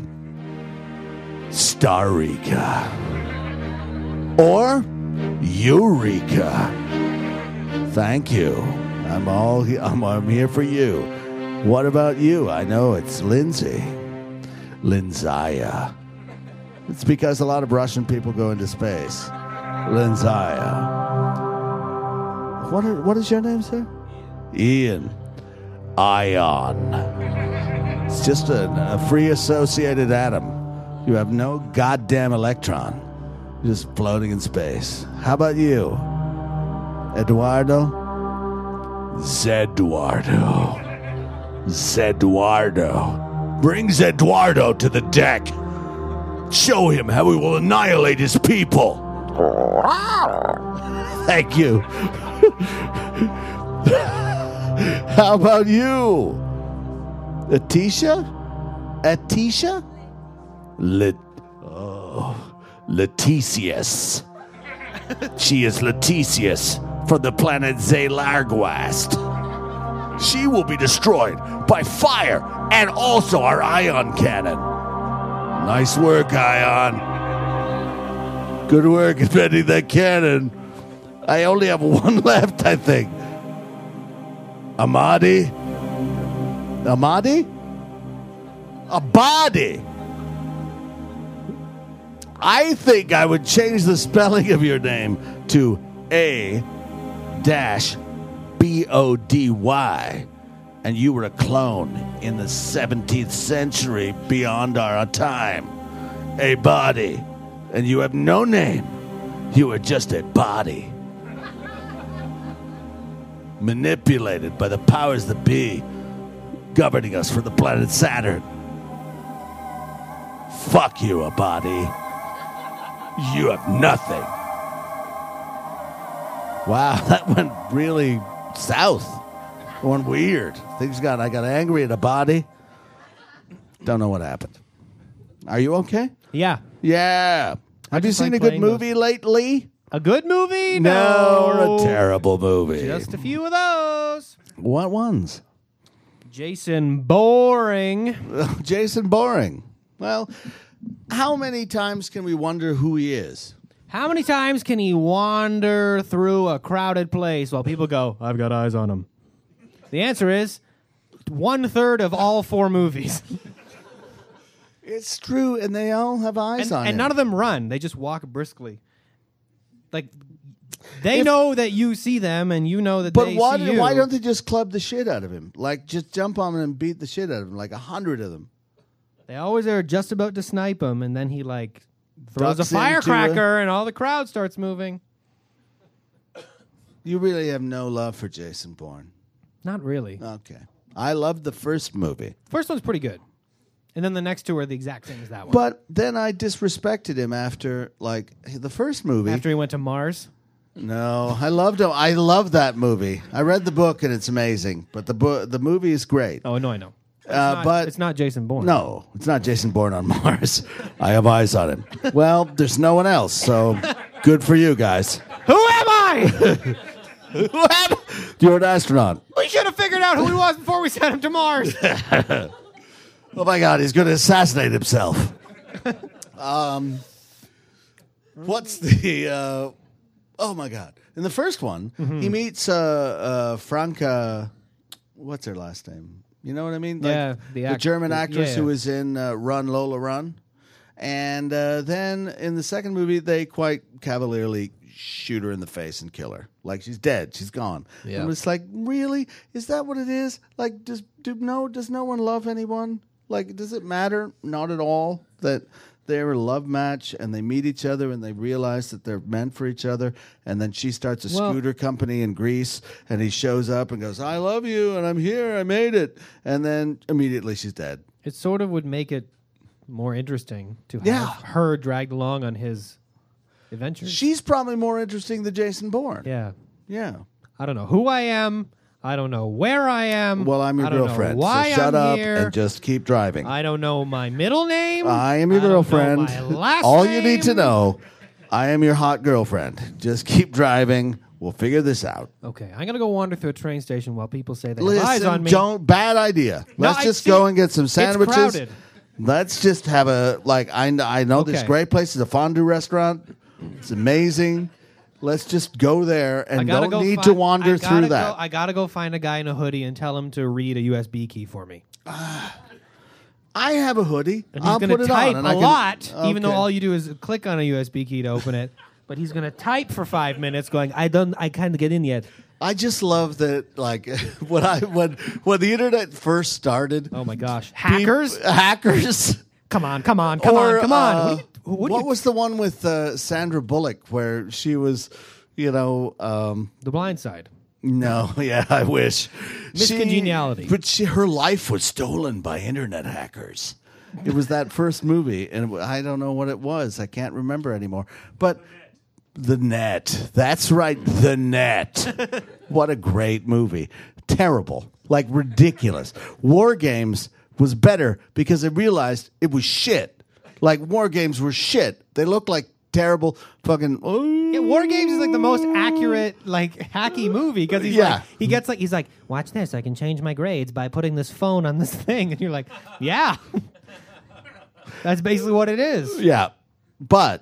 S1: Starika. Or Eureka. Thank you. I'm all he- I'm, I'm here for you. What about you? I know it's Lindsay. Linzaya. It's because a lot of Russian people go into space. Linzaya. What are, what is your name, sir? Ian. Ion. It's just a, a free associated atom. You have no goddamn electron. You're just floating in space. How about you? Eduardo? Zeduardo. Zeduardo. Bring Zeduardo to the deck. Show him how we will annihilate his people. Thank you. How about you? Atisha? Atisha? Let oh, Leticius. She is Leticius from the planet Zelargwast. She will be destroyed by fire and also our ion cannon. Nice work, Ion. Good work inventing that cannon. I only have one left, I think. Amadi? Amadi? Abadi. I think I would change the spelling of your name to A dash B O D Y. And you were a clone in the seventeenth century beyond our time. A body. And you have no name. You are just a body. Manipulated by the powers that be, governing us from the planet Saturn. Fuck you, a body. You have nothing. Wow, that went really south. It went weird. Things got, I got angry at a body. Don't know what happened. Are you okay?
S2: Yeah.
S1: Yeah. Have you seen a good movie those. lately?
S2: A good movie?
S1: No.
S2: No.
S1: Or a terrible movie?
S2: Just a few of those.
S1: What ones?
S2: Jason Boring.
S1: Jason Boring. Well, how many times can we wonder who he is?
S2: How many times can he wander through a crowded place while people go, I've got eyes on him? The answer is one third of all four movies.
S1: It's true, and they all have eyes
S2: and,
S1: on
S2: and
S1: him.
S2: And none of them run. They just walk briskly. Like, they
S1: if,
S2: know that you see them, and you know that
S1: but
S2: they
S1: why,
S2: see you.
S1: Why don't they just club the shit out of him? Like, just jump on him and beat the shit out of him, like a hundred of them.
S2: They always are just about to snipe him, and then he, like, throws
S1: Ducks
S2: a firecracker,
S1: a...
S2: and all the crowd starts moving.
S1: You really have no love for Jason Bourne.
S2: Not really.
S1: Okay. I loved the first movie.
S2: First one's pretty good. And then the next two are the exact same as that one.
S1: But then I disrespected him after, like, the first movie.
S2: After he went to Mars?
S1: No, I loved him. I love that movie. I read the book and it's amazing. But the book, the movie is great.
S2: Oh, no, I know. It's
S1: Uh,
S2: not,
S1: but
S2: it's not Jason Bourne.
S1: No, it's not Jason Bourne on Mars. I have eyes on him. Well, there's no one else, so good for you guys.
S2: Who am I?
S1: You're an astronaut.
S2: We should have figured out who he was before we sent him to Mars.
S1: Oh my God, he's going to assassinate himself. um, what's the? Uh, oh my God! In the first one, mm-hmm. he meets uh, uh, Franca. What's her last name? You know what I mean? Like
S2: yeah, the,
S1: the
S2: act-
S1: German actress
S2: yeah, yeah.
S1: who was in uh, Run Lola Run, and uh, then in the second movie, they quite cavalierly shoot her in the face and kill her. Like she's dead, she's gone.
S2: Yeah.
S1: And it's like, really? Is that what it is? Like, does do no does no one love anyone? Like, does it matter? Not at all that they're a love match and they meet each other and they realize that they're meant for each other. And then she starts a
S2: well,
S1: scooter company in Greece and he shows up and goes, I love you and I'm here, I made it. And then immediately she's dead.
S2: It sort of would make it more interesting to have
S1: Yeah.
S2: her dragged along on his adventures.
S1: She's probably more interesting than Jason Bourne.
S2: Yeah.
S1: Yeah.
S2: I don't know who I am. I don't know where I am.
S1: Well, I'm your
S2: I don't
S1: girlfriend.
S2: Know why
S1: so shut
S2: I'm
S1: up
S2: here.
S1: and just keep driving.
S2: I don't know my middle name.
S1: I am your
S2: I don't
S1: girlfriend.
S2: know my last
S1: All
S2: name.
S1: you need to know, I am your hot girlfriend. Just keep driving. We'll figure this out.
S2: Okay, I'm gonna go wander through a train station while people say they have eyes
S1: Listen,
S2: on me.
S1: don't. Bad idea.
S2: No,
S1: Let's
S2: I
S1: just
S2: see-
S1: go and get some sandwiches.
S2: It's crowded.
S1: Let's just have a like. I kn- I know this
S2: Okay.
S1: great place is a fondue restaurant. It's amazing. Let's just go there
S2: I
S1: and
S2: gotta
S1: don't
S2: go
S1: need
S2: fi-
S1: to wander
S2: I gotta
S1: through
S2: go-
S1: that.
S2: I gotta go find a guy in a hoodie and tell him to read a U S B key for me.
S1: I have a hoodie.
S2: And he's
S1: I'll
S2: gonna
S1: put it
S2: type
S1: on. And
S2: a
S1: I can-
S2: lot, even though
S1: Okay.
S2: all you do is click on a U S B key to open it. But he's gonna type for five minutes, going, "I don't, I can't get in yet."
S1: I just love that, like when I when when the internet first started.
S2: Oh my gosh, hackers!
S1: peop- hackers.
S2: Come on, come on, come
S1: Or,
S2: on, come on!
S1: uh,
S2: What, do you, what, do
S1: what
S2: you-
S1: was the one with uh, Sandra Bullock where she was, you know, um,
S2: The Blind Side?
S1: no, yeah, I wish.
S2: Miss
S1: She-
S2: Congeniality.
S1: But she, her life was stolen by internet hackers. It was that first movie, and it- I don't know what it was. I can't remember anymore. But The Net. That's right, The Net. What a great movie. Terrible. Like ridiculous. War Games was better because they realized it was shit. Like War Games were shit. They looked like terrible fucking.
S2: Yeah, War Games is like the most accurate, like hacky movie because he's
S1: Yeah.
S2: like, he gets like, he's like, watch this, I can change my grades by putting this phone on this thing, and you're like, yeah, that's basically what it is.
S1: Yeah, but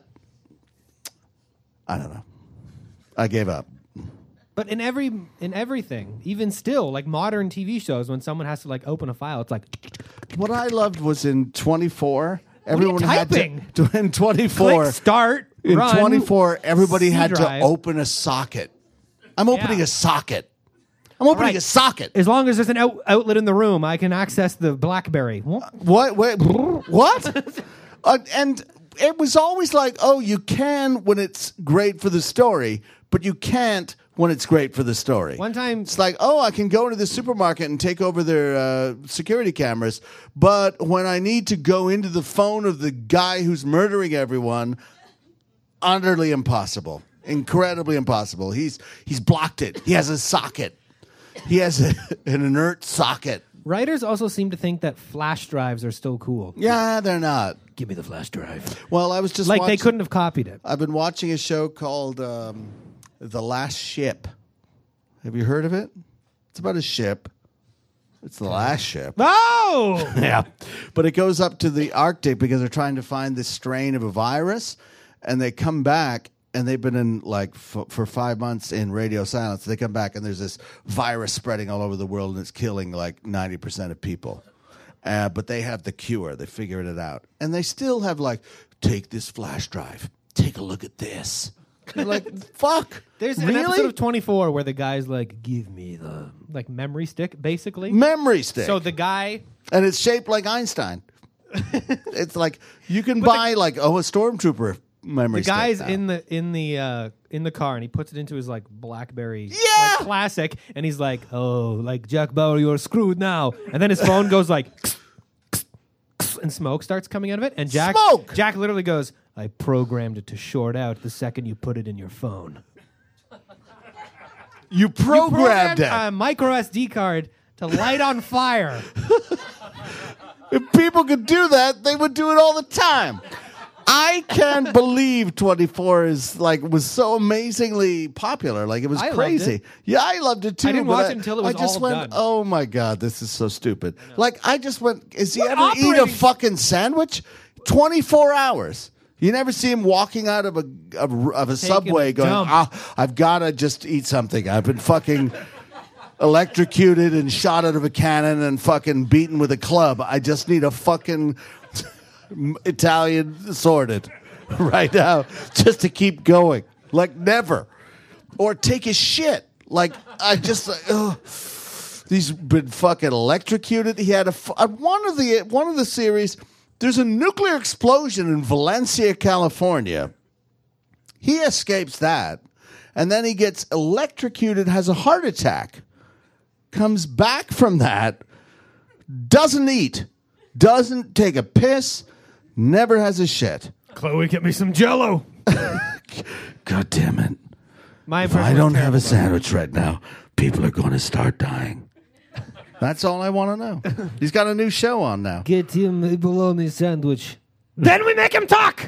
S1: I don't know. I gave up.
S2: But in every in everything, even still, like modern T V shows, when someone has to like open a file, it's like
S1: What I loved was in twenty-four.
S2: are you
S1: Everyone had
S2: typing?
S1: to, to in twenty-four.
S2: click, start,
S1: In
S2: run,
S1: twenty-four, everybody
S2: C
S1: had
S2: drive.
S1: to open a socket. I'm opening
S2: Yeah.
S1: a socket. I'm opening
S2: right.
S1: a socket.
S2: As long as there's an out- outlet in the room, I can access the BlackBerry. What?
S1: What? Wait, what? uh, and it was always like, oh, you can when it's great for the story, but you can't when it's great for the story.
S2: One time,
S1: It's like, oh, I can go into the supermarket and take over their uh, security cameras, but when I need to go into the phone of the guy who's murdering everyone, utterly impossible. Incredibly impossible. He's he's blocked it. He has a socket. He has a, an inert socket.
S2: writers also seem to think that flash drives are still cool.
S1: Yeah, they're not.
S2: Give me the flash drive.
S1: Well, I was just
S2: Like
S1: watching,
S2: they couldn't have copied it.
S1: I've been watching a show called um, The Last Ship. Have you heard of it? It's about a ship. It's the last ship.
S2: Oh!
S1: Yeah. But it goes up to the Arctic because they're trying to find this strain of a virus. And they come back, and they've been in, like, f- for five months in radio silence. They come back, and there's this virus spreading all over the world, and it's killing, like, ninety percent of people. Uh, but they have the cure. They figured it out. And they still have, like, take this flash drive. Take a look at this. You're like, fuck.
S2: There's
S1: really?
S2: an episode of twenty-four where the guy's like, give me the like memory stick, basically.
S1: Memory stick.
S2: So the guy...
S1: And it's shaped like Einstein. It's like you can
S2: But
S1: buy like oh a stormtrooper memory.
S2: The guy's
S1: stick now.
S2: in the in the uh, in the car and he puts it into his like BlackBerry
S1: Yeah!
S2: like, classic and he's like, oh, like Jack Bauer, you're screwed now. And then his phone goes like, and smoke starts coming out of it. And Jack,
S1: Smoke!
S2: Jack literally goes, I programmed it to short out the second you put it in your phone.
S1: You programmed,
S2: You
S1: it.
S2: a micro S D card to light on fire.
S1: If people could do that, they would do it all the time. I can't believe twenty-four is like was so amazingly popular. Like it was
S2: I loved
S1: crazy.
S2: it.
S1: Yeah, I loved it too.
S2: I didn't
S1: but
S2: watch it until it was
S1: I just
S2: all
S1: went,
S2: done.
S1: oh my god, this is so stupid. Like I just went. Is he
S2: What
S1: ever eat a
S2: operating-
S1: fucking sandwich? twenty-four hours. You never see him walking out of a of, of a subway
S2: a
S1: going,
S2: dump.
S1: ah, I've got to just eat something. I've been fucking electrocuted and shot out of a cannon and fucking beaten with a club. I just need a fucking Italian sorted right now just to keep going. Like never. Or take a shit. Like I just like, ugh. He's been fucking electrocuted. He had a fu- uh, one of the one of the series. There's a nuclear explosion in Valencia, California. He escapes that, and then he gets electrocuted, has a heart attack, comes back from that, doesn't eat, doesn't take a piss, never has a shit.
S2: Chloe, get me some Jell-O.
S1: God damn it.
S2: My
S1: If I
S2: impression was
S1: don't have
S2: terrible,
S1: a sandwich right now, people are going to start dying. That's all I want to know. He's got a new show on now.
S2: Get him a bologna sandwich. Then we make him talk.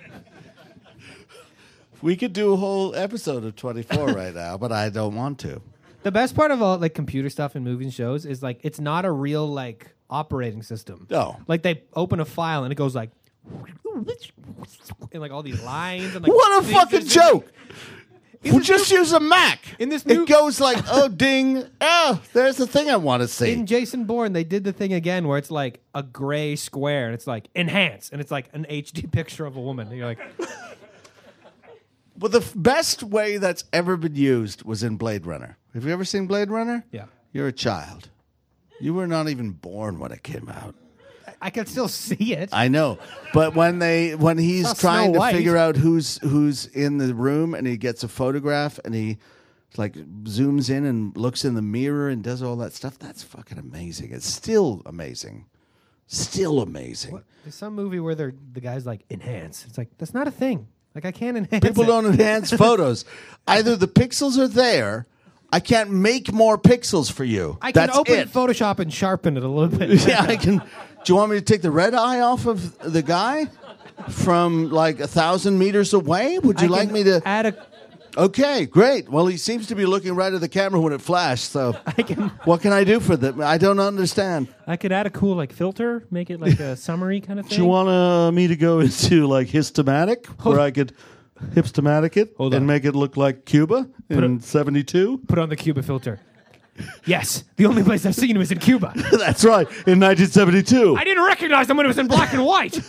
S1: We could do a whole episode of twenty-four right now, but I don't want to.
S2: The best part of all like computer stuff in movies and shows is like it's not a real like operating system.
S1: No.
S2: Like they open a file and it goes like and like all these lines and like
S1: What a
S2: things
S1: fucking
S2: are-
S1: joke!
S2: In
S1: We'll
S2: this
S1: just use a Mac.
S2: in this new-
S1: it goes like, oh, ding. Oh, there's the thing I want to see.
S2: In Jason Bourne, they did the thing again where it's like a gray square and it's like enhance and it's like an H D picture of a woman. And you're like,
S1: Well, the f- best way that's ever been used was in Blade Runner. Have you ever seen Blade Runner?
S2: yeah,
S1: You're a child. You were not even born when it came out.
S2: I can still see it.
S1: I know, but when they when he's
S2: Saw
S1: trying
S2: Snow
S1: to
S2: White.
S1: figure out who's who's in the room, and he gets a photograph, and he like zooms in and looks in the mirror and does all that stuff. That's fucking amazing. It's still amazing, still amazing.
S2: There's some movie where they're the guy's like enhance. It's like that's not a thing. Like I can't enhance.
S1: People
S2: it.
S1: don't enhance photos. Either the pixels are there. I can't make more pixels for you.
S2: I can
S1: That's
S2: open
S1: it.
S2: Photoshop and sharpen it a little bit.
S1: Yeah, I can. Do you want me to take the red eye off of the guy from like a thousand meters away? Would you
S2: I
S1: like
S2: can
S1: me to?
S2: add a?
S1: Okay, great. Well, he seems to be looking right at the camera when it flashed. So,
S2: I can.
S1: what can I do for them? I don't understand.
S2: I could add a cool like filter, make it like a summary kind of thing.
S1: Do you want uh, me to go into like histomatic, where I could hipstomatic it
S2: Hold
S1: and
S2: on.
S1: make it look like Cuba in
S2: it-
S1: seventy-two?
S2: Put on the Cuba filter. Yes, the only place I've seen him is in Cuba.
S1: That's right, in nineteen seventy-two.
S2: I didn't recognize him when it was in black and white.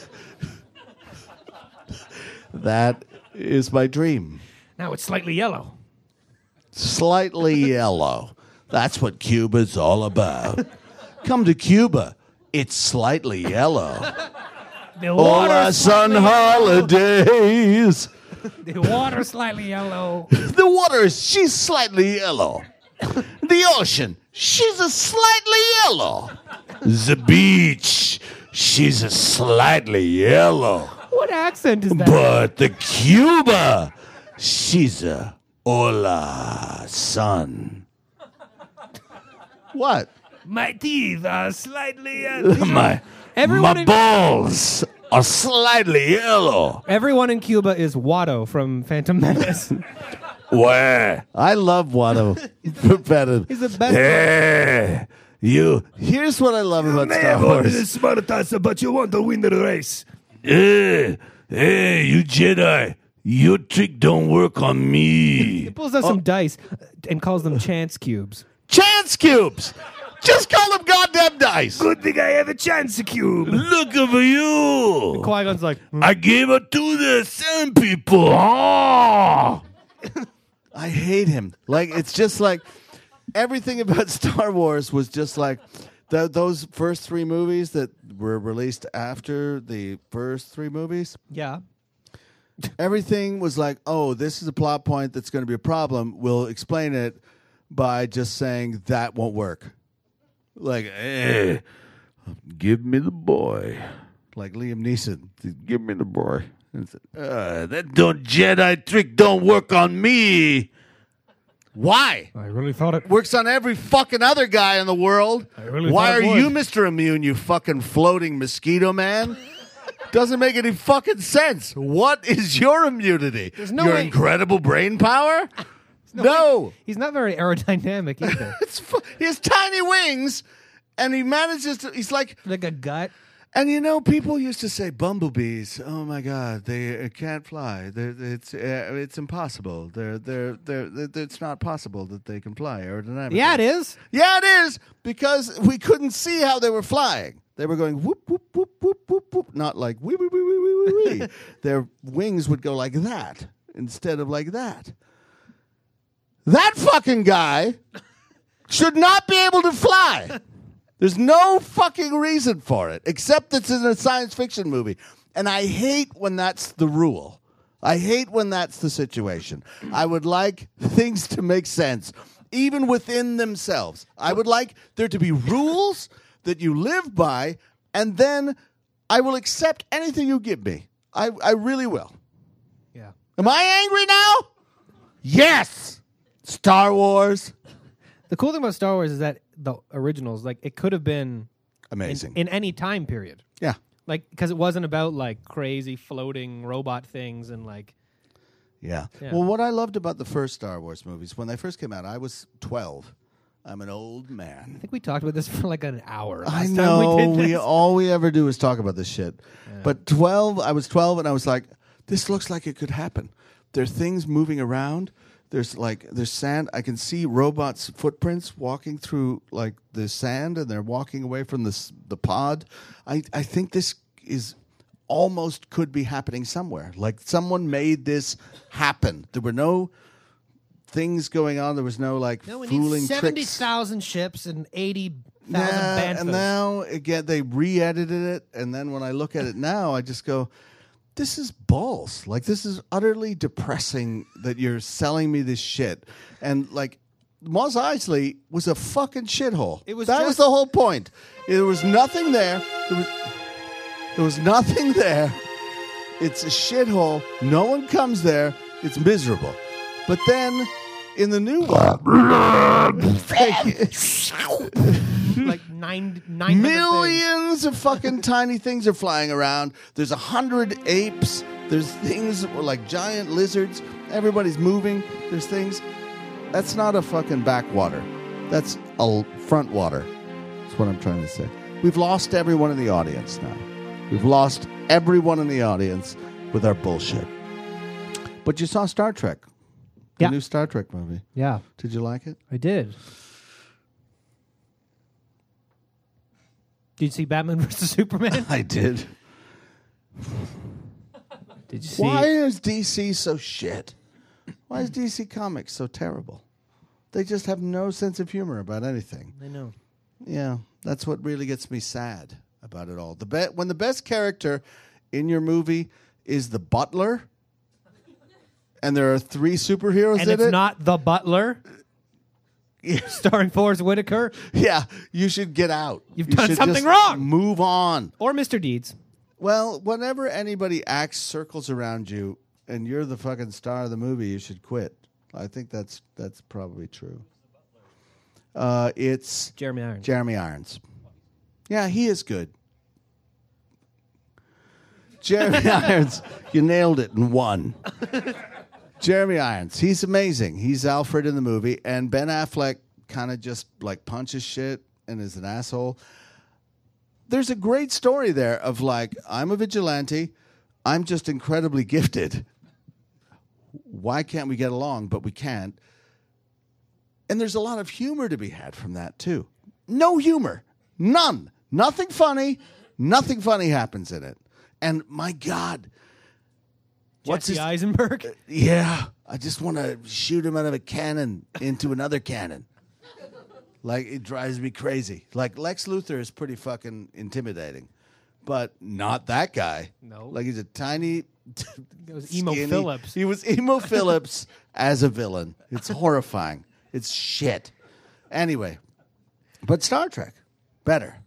S1: That is my dream.
S2: Now it's slightly yellow.
S1: Slightly yellow. That's what Cuba's all about. Come to Cuba. It's slightly yellow.
S2: The
S1: All
S2: water
S1: our sun holidays.
S2: The water slightly yellow.
S1: The water is, she's slightly yellow. The ocean, she's a slightly yellow. The beach, she's a slightly yellow.
S2: What accent is that?
S1: But the Cuba, she's a hola sun. What?
S2: My teeth are slightly yellow.
S1: My,
S2: Everyone
S1: my
S2: in-
S1: balls are slightly yellow.
S2: Everyone in Cuba is Watto from Phantom Menace.
S1: Where? I love Watto. Better.
S2: He's the best.
S1: Hey, you. Here's what I love about Star Wars.
S2: Spartacus, but you want to win the race.
S1: Hey, hey, you Jedi. Your trick don't work on
S2: He
S1: me.
S2: pulls out some dice and calls them chance cubes.
S1: Chance cubes. Just call them goddamn dice.
S2: Good thing I have a chance cube.
S1: Look over you.
S2: Qui-Gon's like, "Hmm."
S1: I gave it to the sand people. Oh. I hate him. Like, it's just like everything about Star Wars was just like th- those first three movies that were released after the first three movies.
S2: yeah.
S1: Everything was like, oh, this is a plot point that's going to be a problem. We'll explain it by just saying that won't work. Like, eh, Give me the boy. Like Liam Neeson. Give me the boy. Uh, that don't Jedi trick don't work on me. Why?
S2: I really thought it
S1: Works on every fucking other guy in the world.
S2: I really
S1: Why
S2: thought
S1: are
S2: it would.
S1: you Mister Immune, you fucking floating mosquito man? Doesn't make any fucking sense. What is your immunity?
S2: no
S1: your
S2: way-
S1: incredible brain power? No.
S2: He's not very aerodynamic either.
S1: It's fu- he has tiny wings, and he manages to. He's like,
S2: Like a gut.
S1: and you know, people used to say bumblebees. Oh my God, they uh, can't fly. They're, it's uh, it's impossible. They're, they're they're they're It's not possible that they can fly aerodynamically.
S2: Yeah, it is.
S1: Yeah, it is, because we couldn't see how they were flying. They were going whoop whoop whoop whoop whoop whoop, not like wee wee wee wee wee wee wee. Their wings would go like that instead of like that. That fucking guy should not be able to fly. There's no fucking reason for it, except it's in a science fiction movie. And I hate when that's the rule. I hate when that's the situation. I would like things to make sense, even within themselves. I would like there to be rules that you live by, and then I will accept anything you give me. I, I really will.
S2: Yeah.
S1: Am I angry now? Yes. Star Wars.
S2: The cool thing about Star Wars is that the originals, like, it could have been
S1: Amazing.
S2: in, in any time period.
S1: Yeah.
S2: Like, because it wasn't about, like, crazy floating robot things and, like...
S1: Yeah.
S2: Yeah.
S1: Well, what I loved about the first Star Wars movies, when they first came out, I was twelve. I'm an old man.
S2: I think we talked about this for, like, an hour.
S1: I
S2: last time
S1: know.
S2: We, did
S1: We,
S2: this.
S1: all we ever do is talk about this shit. But twelve, I was twelve, and I was like, this looks like it could happen. There are things moving around. There's like there's sand. I can see robots' footprints walking through like the sand, and they're walking away from the s- the pod. I I think this is almost could be happening somewhere. Like someone made this happen. There were no things going on. There was no like
S2: No, we
S1: fooling
S2: need seventy
S1: tricks.
S2: thousand ships and eighty thousand
S1: Yeah,
S2: banthas.
S1: and now again they re-edited it, and then when I look at it now, I just go, "This is balls! Like this is utterly depressing that you're selling me this shit." And like, Mos Eisley was a fucking shithole.
S2: It was
S1: that was
S2: just-
S1: the whole point. There was nothing there. There was there was nothing there. It's a shithole. No one comes there. It's miserable. But then in the new one.
S2: like nine, nine
S1: Millions of fucking tiny things are flying around. There's a hundred apes. There's things that were like giant lizards. Everybody's moving. There's things. That's not a fucking backwater. That's a front water. That's what I'm trying to say. We've lost everyone in the audience now. We've lost everyone in the audience with our bullshit. But you saw Star Trek. The
S2: Yeah.
S1: new Star Trek movie.
S2: Yeah,
S1: Did you like it?
S2: I did. Did you see Batman versus Superman?
S1: I did.
S2: Did you see?
S1: Why is D C so shit? Why is D C Comics so terrible? They just have no sense of humor about anything.
S2: I know.
S1: Yeah, that's what really gets me sad about it all. The be- when the best character in your movie is the butler, and there are three superheroes
S2: And
S1: in
S2: it's
S1: it.
S2: not The Butler,
S1: Yeah.
S2: starring Forrest Whitaker
S1: Yeah, you should get out.
S2: You've
S1: You
S2: done
S1: should
S2: something
S1: just
S2: wrong.
S1: Move on.
S2: or Mister Deeds.
S1: Well, whenever anybody acts circles around you and you're the fucking star of the movie, you should quit. I think that's that's probably true. Uh, it's
S2: Jeremy Irons.
S1: Jeremy Irons. Yeah, he is good. Jeremy Irons, you nailed it in one. Jeremy Irons, he's amazing. He's Alfred in the movie, and Ben Affleck kind of just like punches shit and is an asshole. There's a great story there of like, I'm a vigilante, I'm just incredibly gifted. Why can't we get along? But we can't. And there's a lot of humor to be had from that too. No humor. None. Nothing funny. Nothing funny happens in it. And my God. What's
S2: Jesse
S1: his,
S2: Eisenberg.
S1: yeah, I just want to shoot him out of a cannon into another cannon. Like, it drives me crazy. Like, Lex Luthor is pretty fucking intimidating, but not that guy.
S2: No.
S1: Like, he's a tiny...
S2: It was Emo
S1: skinny-
S2: Phillips.
S1: He was Emo Phillips as a villain. It's horrifying. It's shit. Anyway, but Star Trek, better.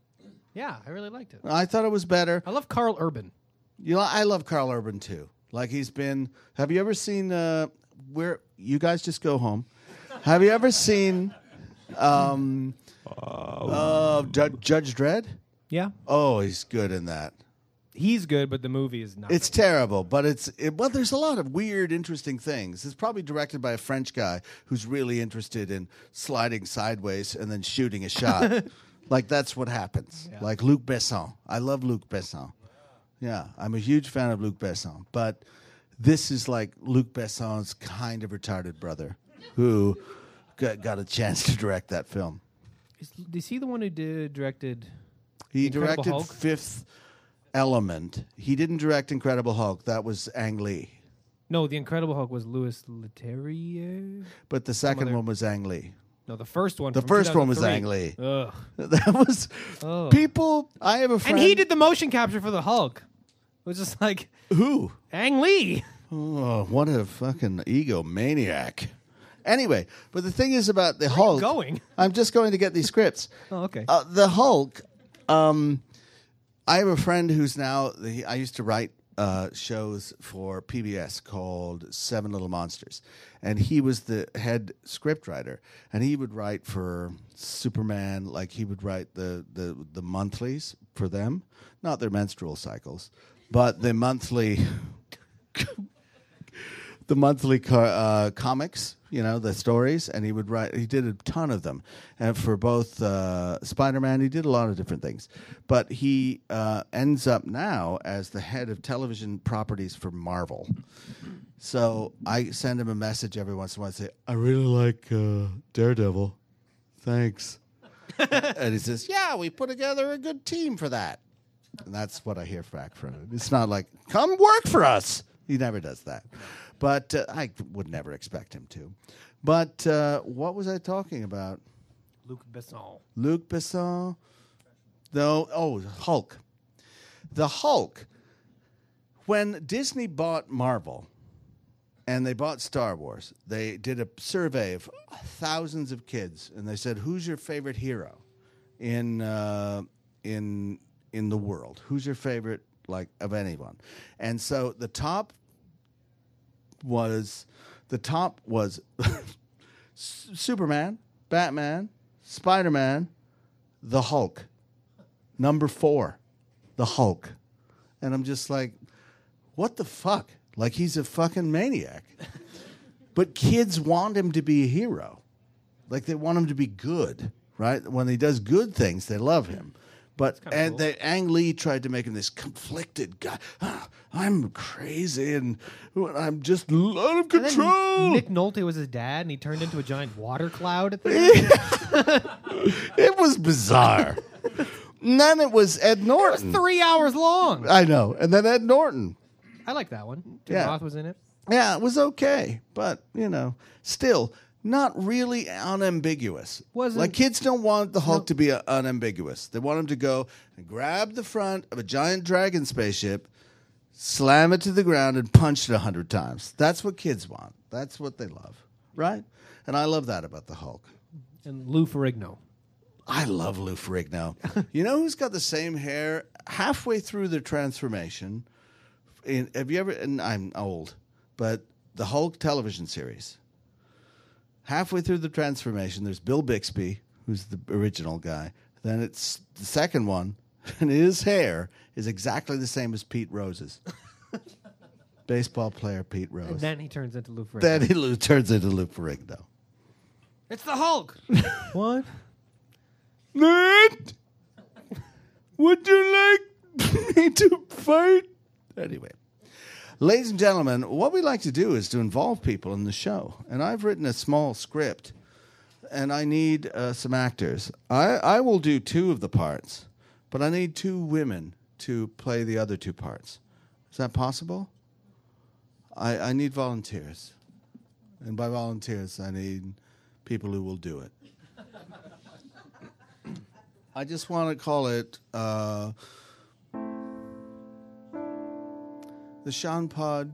S2: Yeah, I really liked it.
S1: I thought it was better.
S2: I love Carl Urban.
S1: You know, I love Carl Urban too. Like he's been. Have you ever seen? Uh, where you guys just go home? Have you ever seen? Um, uh, Ju- Judge Dredd.
S2: Yeah,
S1: Oh, he's good in that.
S2: he's good, but the movie is not.
S1: It's terrible, but it's it, well. There's a lot of weird, interesting things. It's probably directed by a French guy who's really interested in sliding sideways and then shooting a shot. Like that's what happens.
S2: Yeah.
S1: Like Luc Besson. I love Luc Besson. Yeah, I'm a huge fan of Luc Besson, but this is like Luc Besson's kind of retarded brother who got, got a chance to direct that film.
S2: Is, is he the one who did directed?
S1: He
S2: Incredible
S1: directed
S2: Hulk?
S1: Fifth Element. He didn't direct Incredible Hulk. That was Ang Lee.
S2: No, the Incredible Hulk was Louis Leterrier.
S1: But the second
S2: other-
S1: one was Ang Lee.
S2: No, the first one.
S1: The
S2: from
S1: first one was
S2: two thousand
S1: Ang Lee.
S2: three. Ugh.
S1: That was
S2: Oh.
S1: people. I have a friend.
S2: And he did the motion capture for the Hulk. It was just like
S1: who?
S2: Ang Lee.
S1: Oh, what a fucking egomaniac. Anyway, but the thing is about the
S2: Where are
S1: Hulk.
S2: you going?
S1: I'm just going to get these scripts.
S2: Oh, okay.
S1: Uh, the Hulk. Um, I have a friend who's now. The, I used to write uh, shows for P B S called Seven Little Monsters, and he was the head script writer. And he would write for Superman, like he would write the the the monthlies for them, not their menstrual cycles, but the monthly. The monthly co- uh, comics, you know, the stories, and he would write. He did a ton of them, and for both uh, Spider-Man, he did a lot of different things. But he uh, ends up now as the head of television properties for Marvel. So I send him a message every once in a while and say, "I really like uh, Daredevil, thanks." And he says, "Yeah, we put together a good team for that." And that's what I hear back from him. It's not like, "Come work for us." He never does that. But uh, I would never expect him to. But uh, what was I talking about?
S2: Luc Besson.
S1: Luc Besson? No. Oh, Hulk. The Hulk. When Disney bought Marvel and they bought Star Wars, they did a survey of thousands of kids, and they said, "Who's your favorite hero in uh, in in the world? Who's your favorite, like, of anyone?" And so the top was the top was Superman, Batman, Spider-Man, the Hulk. Number four, the Hulk. And I'm just like, what the fuck? Like, he's a fucking maniac. But kids want him to be a hero. Like, they want him to be good, right? When he does good things, they love him. But and
S2: cool.
S1: they, Ang Lee tried to make him this conflicted guy. Ah, I'm crazy and I'm just out of
S2: And
S1: control.
S2: then Nick Nolte was his dad, and he turned into a giant water cloud at the end.
S1: It was bizarre. And then it was Ed
S2: It was
S1: Norton.
S2: three hours long.
S1: I know. And then Ed Norton.
S2: I like that one. Tim
S1: Yeah.
S2: Roth was in it.
S1: Yeah, it was okay. But, you know, still not really unambiguous.
S2: Wasn't-
S1: like, kids don't want the Hulk
S2: No.
S1: to be uh, unambiguous. They want him to go and grab the front of a giant dragon spaceship, slam it to the ground, and punch it a hundred times. That's what kids want. That's what they love, right? And I love that about the Hulk.
S2: And Lou Ferrigno.
S1: I love Lou Ferrigno. You know who's got the same hair halfway through their transformation? In, have you ever? And I'm old, but the Hulk television series. Halfway through the transformation, there's Bill Bixby, who's the original guy. Then it's the second one, and his hair is exactly the same as Pete Rose's. Baseball player Pete Rose.
S2: And then he turns into Lou Ferrigno.
S1: Then he lo- turns into Lou Ferrigno.
S2: It's the Hulk. What?
S1: Ned, would you like me to fight? Anyway, ladies and gentlemen, what we like to do is to involve people in the show. And I've written a small script, and I need uh, some actors. I, I will do two of the parts, but I need two women to play the other two parts. Is that possible? I, I need volunteers. And by volunteers, I need people who will do it. I just want to call it uh, the Sean Pod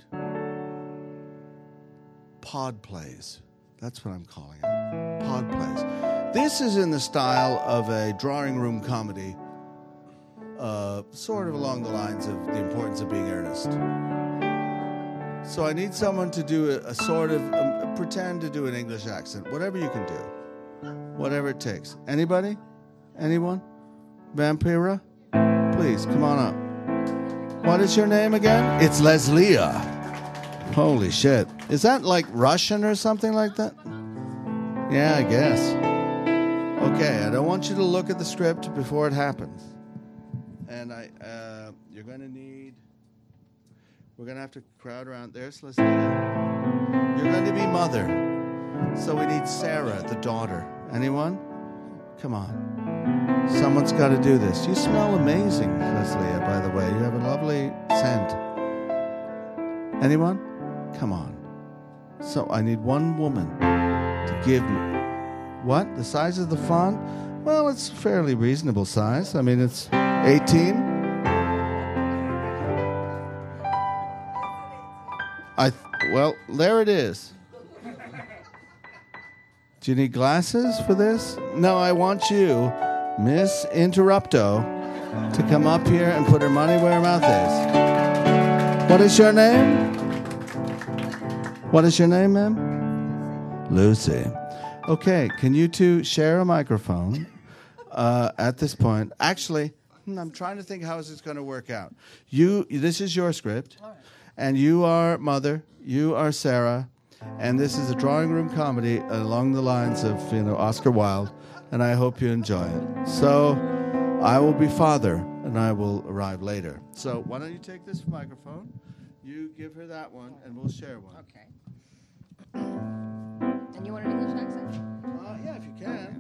S1: Pod Plays. That's what I'm calling it. Pod Plays. This is in the style of a drawing room comedy uh, sort of along the lines of the importance of being earnest. So I need someone to do a, a sort of, um, pretend to do an English accent, whatever you can do, whatever it takes. Anybody? Anyone? Vampira? Please, come on up. What is your name again? It's Leslia. Holy shit. Is that like Russian or something like that? Yeah, I guess. Okay, I don't want you to look at the script before it happens. And I, uh, you're going to need, we're going to have to crowd around. There's Leslia. You're going to be mother. So we need Sarah, the daughter. Anyone? Come on. Someone's got to do this. You smell amazing, Leslia, by the way. You have a lovely scent. Anyone? Come on. So I need one woman to give me. What? The size of the font? Well, it's a fairly reasonable size. I mean, it's eighteen. I th- well, there it is. Do you need glasses for this? No, I want you, Miss Interrupto, to come up here and put her money where her mouth is. What is your name? What is your name, ma'am? Lucy. Okay, can you two share a microphone uh, at this point? Actually, I'm trying to think how is this going to work out. You, this is your script, and you are Mother, you are Sarah, and this is a drawing room comedy along the lines of, you know, Oscar Wilde, and I hope you enjoy it. So I will be Father, and I will arrive later. So why don't you take this microphone, you give her that one, and we'll share one.
S3: Okay. And you want an English accent?
S1: Uh, yeah, if you can.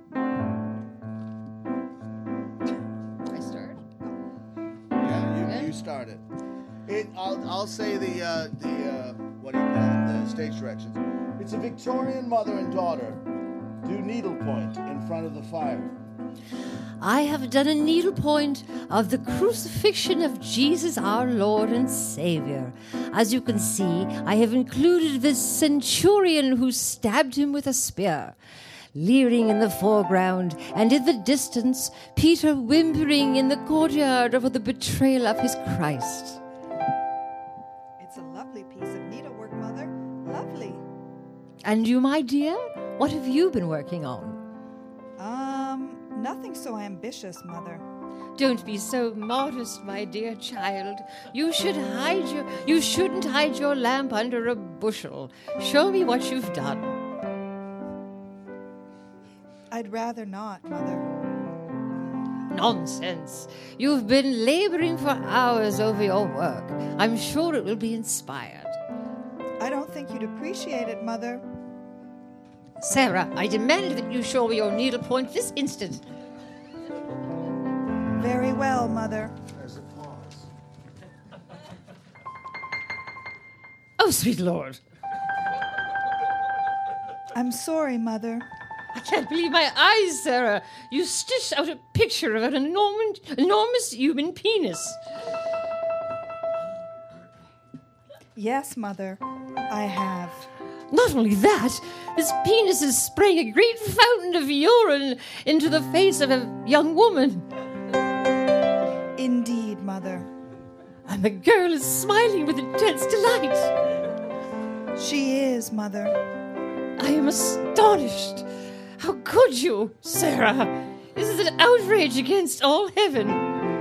S3: I start?
S1: Yeah, you, you start it. it I'll, I'll say the, uh, the uh, what do you call it, the stage directions. It's a Victorian mother and daughter do needlepoint in front of the fire.
S4: I have done a needlepoint of the crucifixion of Jesus our Lord and Savior. As you can see, I have included the centurion who stabbed him with a spear. Leering in the foreground, and in the distance, Peter whimpering in the courtyard over the betrayal of his Christ.
S5: It's a lovely piece of needlework, Mother. Lovely.
S4: And you, my dear, what have you been working on?
S5: Um, nothing so ambitious, Mother.
S4: Don't be so modest, my dear child. You should hide your you shouldn't hide your lamp under a bushel. Show me what you've done.
S5: I'd rather not, Mother.
S4: Nonsense. You've been laboring for hours over your work. I'm sure it will be inspired.
S5: I don't think you'd appreciate it, Mother.
S4: Sarah, I demand that you show me your needlepoint this instant.
S5: Very well, Mother.
S1: There's a pause.
S4: Oh, sweet Lord.
S5: I'm sorry, Mother.
S4: I can't believe my eyes, Sarah. You stitched out a picture of an enormous, enormous human penis.
S5: Yes, Mother, I have.
S4: Not only that, this penis is spraying a great fountain of urine into the face of a young woman.
S5: Indeed, Mother.
S4: And the girl is smiling with intense delight.
S5: She is, Mother.
S4: I am astonished. How could you, Sarah? This is an outrage against all heaven.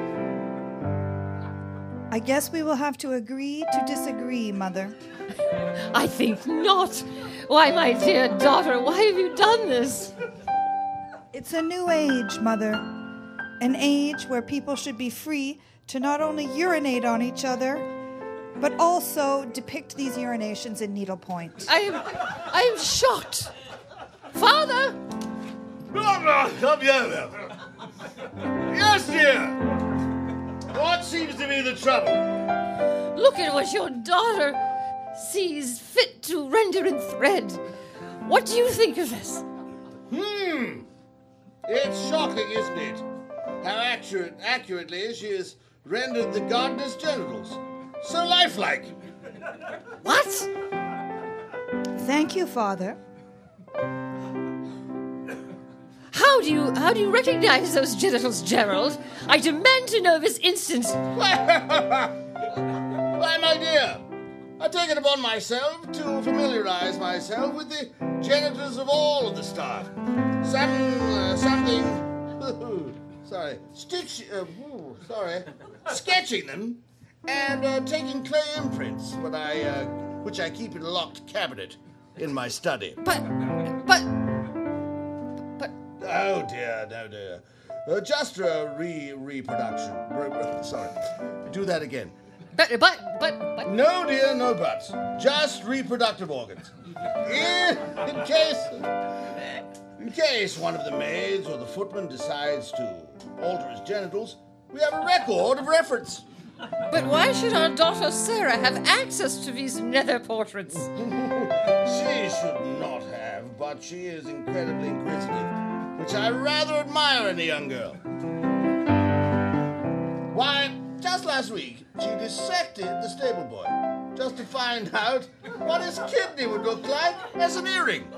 S5: I guess we will have to agree to disagree, Mother.
S4: I think not. Why, my dear daughter, why have you done this?
S5: It's a new age, Mother. An age where people should be free to not only urinate on each other, but also depict these urinations in needlepoint.
S4: I am, I am shocked. Father!
S6: Come here, then. Yes, dear. What seems to be the trouble?
S4: Look at what your daughter sees fit to render in thread. What do you think of this?
S6: Hmm. It's shocking, isn't it? How accurate, accurately she has rendered the gardener's genitals. So lifelike.
S4: What?
S5: Thank you, Father.
S4: How How do you how do you recognize those genitals, Gerald? I demand to know this instant.
S6: Why, my dear, I take it upon myself to familiarize myself with the genitals of all of the staff. Some, uh, something, sorry, stitch, uh, ooh, sorry, sketching them and uh, taking clay imprints, what I, uh, which I keep in a locked cabinet in my study.
S4: But but but
S6: Oh dear, no dear. Uh, just a re reproduction. Re- re- sorry, do that again.
S4: but but but but
S6: No, dear, no buts. Just reproductive organs. In, in case, in case one of the maids or the footman decides to alter his genitals, we have a record of reference.
S4: But why should our daughter Sarah have access to these nether portraits?
S6: She should not have, but she is incredibly inquisitive, which I rather admire in a young girl. Why, just last week, she dissected the stable boy, just to find out what his kidney would look like as an earring.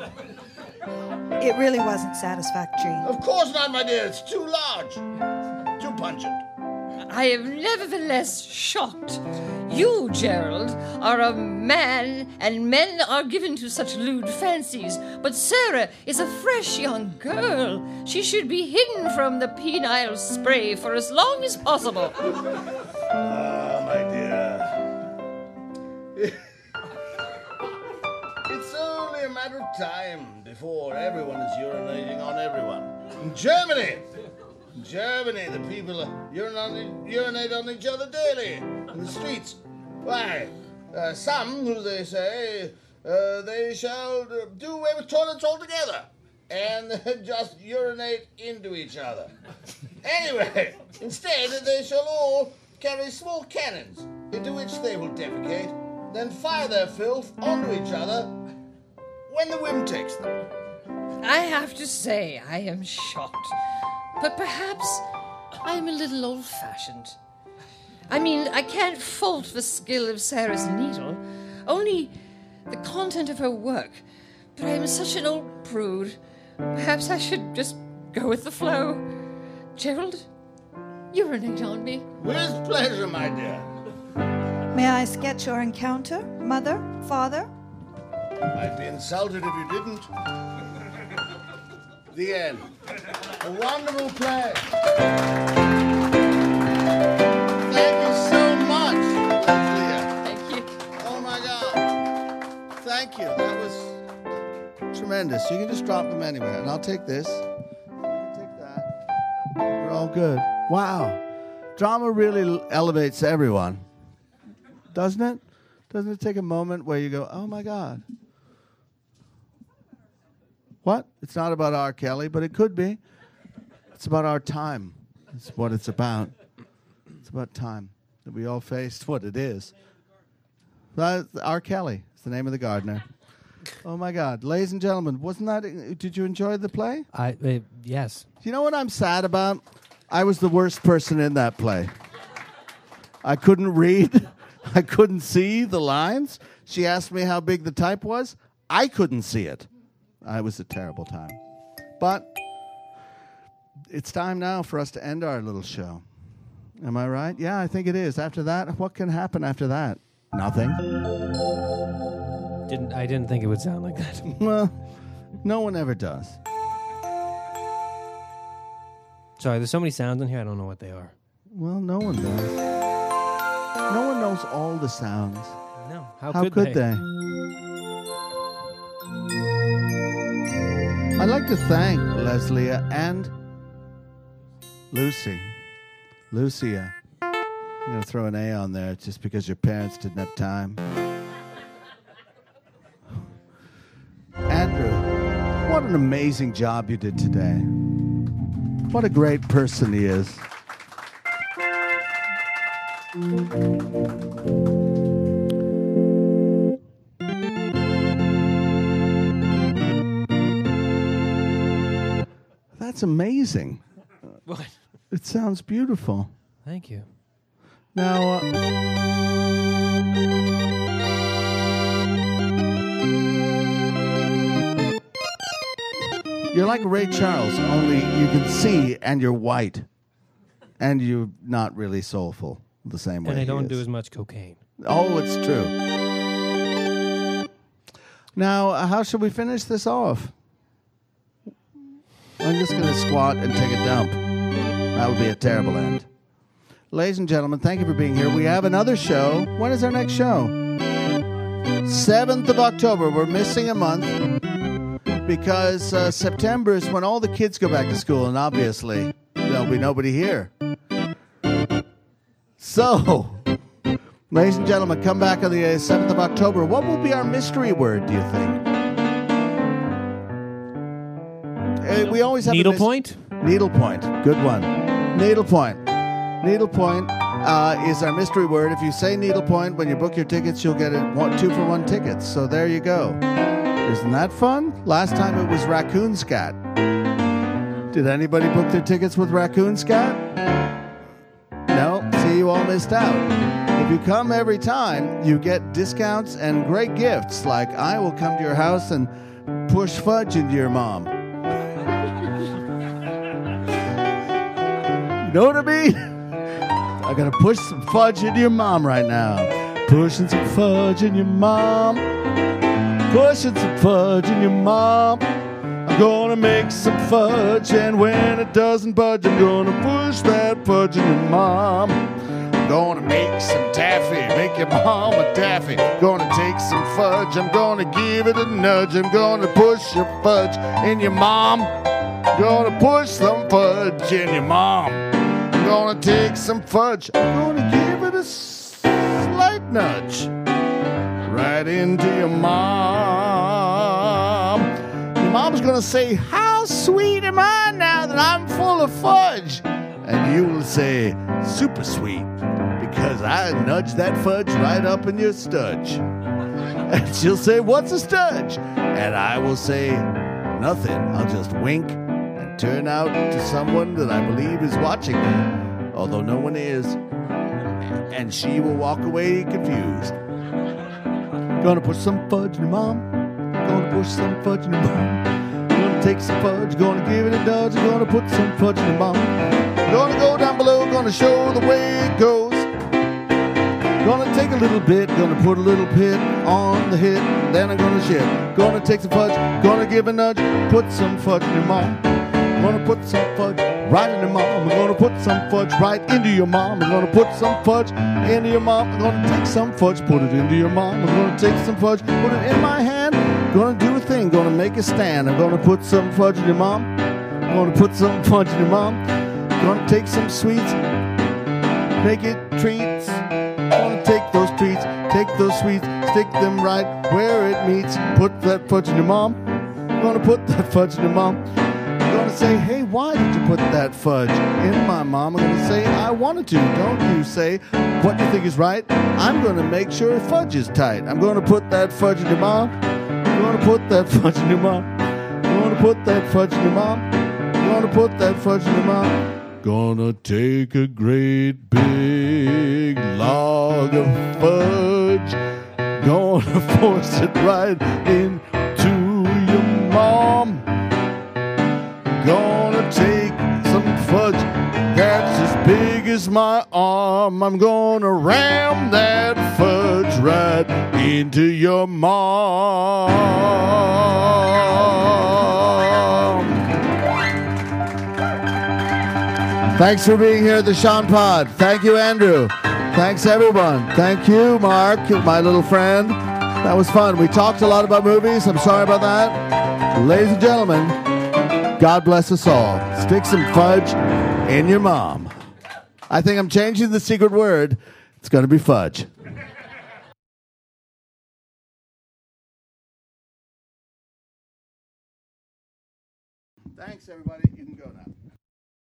S5: It really wasn't satisfactory.
S6: Of course not, my dear. It's too large, too pungent.
S4: I am nevertheless shocked. You, Gerald, are a man, and men are given to such lewd fancies. But Sarah is a fresh young girl. She should be hidden from the penile spray for as long as possible.
S6: Ah, my dear. It's only a matter of time before everyone is urinating on everyone. In Germany! In Germany, the people urinate, urinate on each other daily in the streets. Why, uh, some, who they say, uh, they shall uh, do away with toilets altogether and just urinate into each other. Anyway, instead, they shall all carry small cannons into which they will defecate, then fire their filth onto each other when the whim takes them.
S4: I have to say, I am shocked. But perhaps I'm a little old-fashioned. I mean, I can't fault the skill of Sarah's needle, only the content of her work. But I'm such an old prude. Perhaps I should just go with the flow. Gerald, urinate on me.
S6: With pleasure, my dear.
S5: May I sketch your encounter, mother, father?
S6: I'd be insulted if you didn't. The end. A wonderful play. Thank you so much, Leah.
S4: Thank you.
S6: Oh my God. Thank you. That was tremendous. You can just drop them anywhere, and I'll take this. You can take that. We're all good. Wow. Drama really elevates everyone, doesn't it? Doesn't it take a moment where you go, oh my God? What? It's not about R. Kelly, but it could be. It's about our time. That's what it's about. It's about time that we all faced what it is. Uh, R. Kelly is the name of the gardener. Oh my God, ladies and gentlemen, wasn't that? Did you enjoy the play?
S2: I uh, yes.
S6: You know what I'm sad about? I was the worst person in that play. I couldn't read. I couldn't see the lines. She asked me how big the type was. I couldn't see it. I was a terrible time. But it's time now for us to end our little show. Am I right? Yeah, I think it is. After that, what can happen after that? Nothing.
S2: Didn't I didn't think it would sound like that.
S6: Well, no one ever does.
S2: Sorry, there's so many sounds in here. I don't know what they are.
S6: Well, no one does. No one knows all the sounds.
S2: No. How,
S6: How
S2: could,
S6: could
S2: they?
S6: they? I'd like to thank Leslie and Lucy. Lucia. I'm going to throw an A on there just because your parents didn't have time. Andrew, what an amazing job you did today. What a great person he is. That's amazing.
S2: What?
S6: It sounds beautiful.
S2: Thank you.
S6: Now, uh,
S1: You're like Ray Charles, only you can see and you're white. And you're not really soulful the same way
S2: And I
S1: he
S2: don't
S1: is.
S2: do as much cocaine.
S1: Oh, it's true. Now, uh, how should we finish this off? I'm just going to squat and take a dump. That would be a terrible end. Ladies and gentlemen, thank you for being here. We have another show. When is our next show? seventh of October. We're missing a month because uh, September is when all the kids go back to school, and obviously there'll be nobody here. So, ladies and gentlemen, come back on the uh, seventh of October. What will be our mystery word, do you think? Uh, we always have a
S2: Needlepoint?
S1: mys- Needlepoint. Good one. Needlepoint. Needlepoint uh, is our mystery word. If you say needlepoint when you book your tickets, you'll get it one, two for one tickets. So there you go. Isn't that fun? Last time it was raccoon scat. Did anybody book their tickets with raccoon scat? No? See, you all missed out. If you come every time, you get discounts and great gifts, like I will come to your house and push fudge into your mom. You know what I mean? I gotta push some fudge into your mom right now. Pushing some fudge in your mom. Pushing some fudge in your mom. I'm gonna make some fudge, and when it doesn't budge, I'm gonna push that fudge in your mom. I'm gonna make some taffy, make your mom a taffy. Gonna take some fudge, I'm gonna give it a nudge. I'm gonna push your fudge in your mom. Gonna push some fudge in your mom. I'm gonna take some fudge, I'm gonna give it a slight nudge right into your mom. Your mom's gonna say, how sweet am I now that I'm full of fudge? And you will say, super sweet, because I nudged that fudge right up in your studge. And she'll say, what's a studge? And I will say, nothing. I'll just wink and turn out to someone that I believe is watching me, although no one is. And she will walk away confused. Gonna push some fudge in your mom. Gonna push some fudge in your mom. Gonna take some fudge, gonna give it a nudge. Gonna put some fudge in your mom. Gonna go down below, gonna show the way it goes. Gonna take a little bit, gonna put a little pit on the hit. Then I'm gonna shit. Gonna take some fudge, gonna give a nudge. Put some fudge in your mom. Gonna put some fudge right in your mom. I'm gonna put some fudge right into your mom. I'm gonna put some fudge into your mom. I'm gonna take some fudge, put it into your mom. I'm gonna take some fudge, put it in my hand. Gonna do a thing, gonna make a stand. I'm gonna put some fudge in your mom. I'm gonna put some fudge in your mom. Gonna take some sweets, make it treats. Gonna take those treats, take those sweets, stick them right where it meets. Put that fudge in your mom. Gonna put that fudge in your mom. I'm gonna say, hey, why did you put that fudge in my mom? I'm gonna say, I wanted to. Don't you say what you think is right. I'm gonna make sure fudge is tight. I'm gonna put that fudge in your mom. I'm gonna put that fudge in your mom. I'm gonna put that fudge in your mom. I'm gonna put that fudge in your mom. Gonna take a great big log of fudge. Gonna force it right into your mom. Gonna take some fudge that's as big as my arm. I'm gonna ram that fudge right into your mom. Thanks for being here at the Sean Pod. Thank you, Andrew. Thanks, everyone. Thank you, Mark, my little friend. That was fun. We talked a lot about movies. I'm sorry about that. Ladies and gentlemen, God bless us all. Stick some fudge in your mom. I think I'm changing the secret word. It's going to be fudge. Thanks, everybody. You can go now.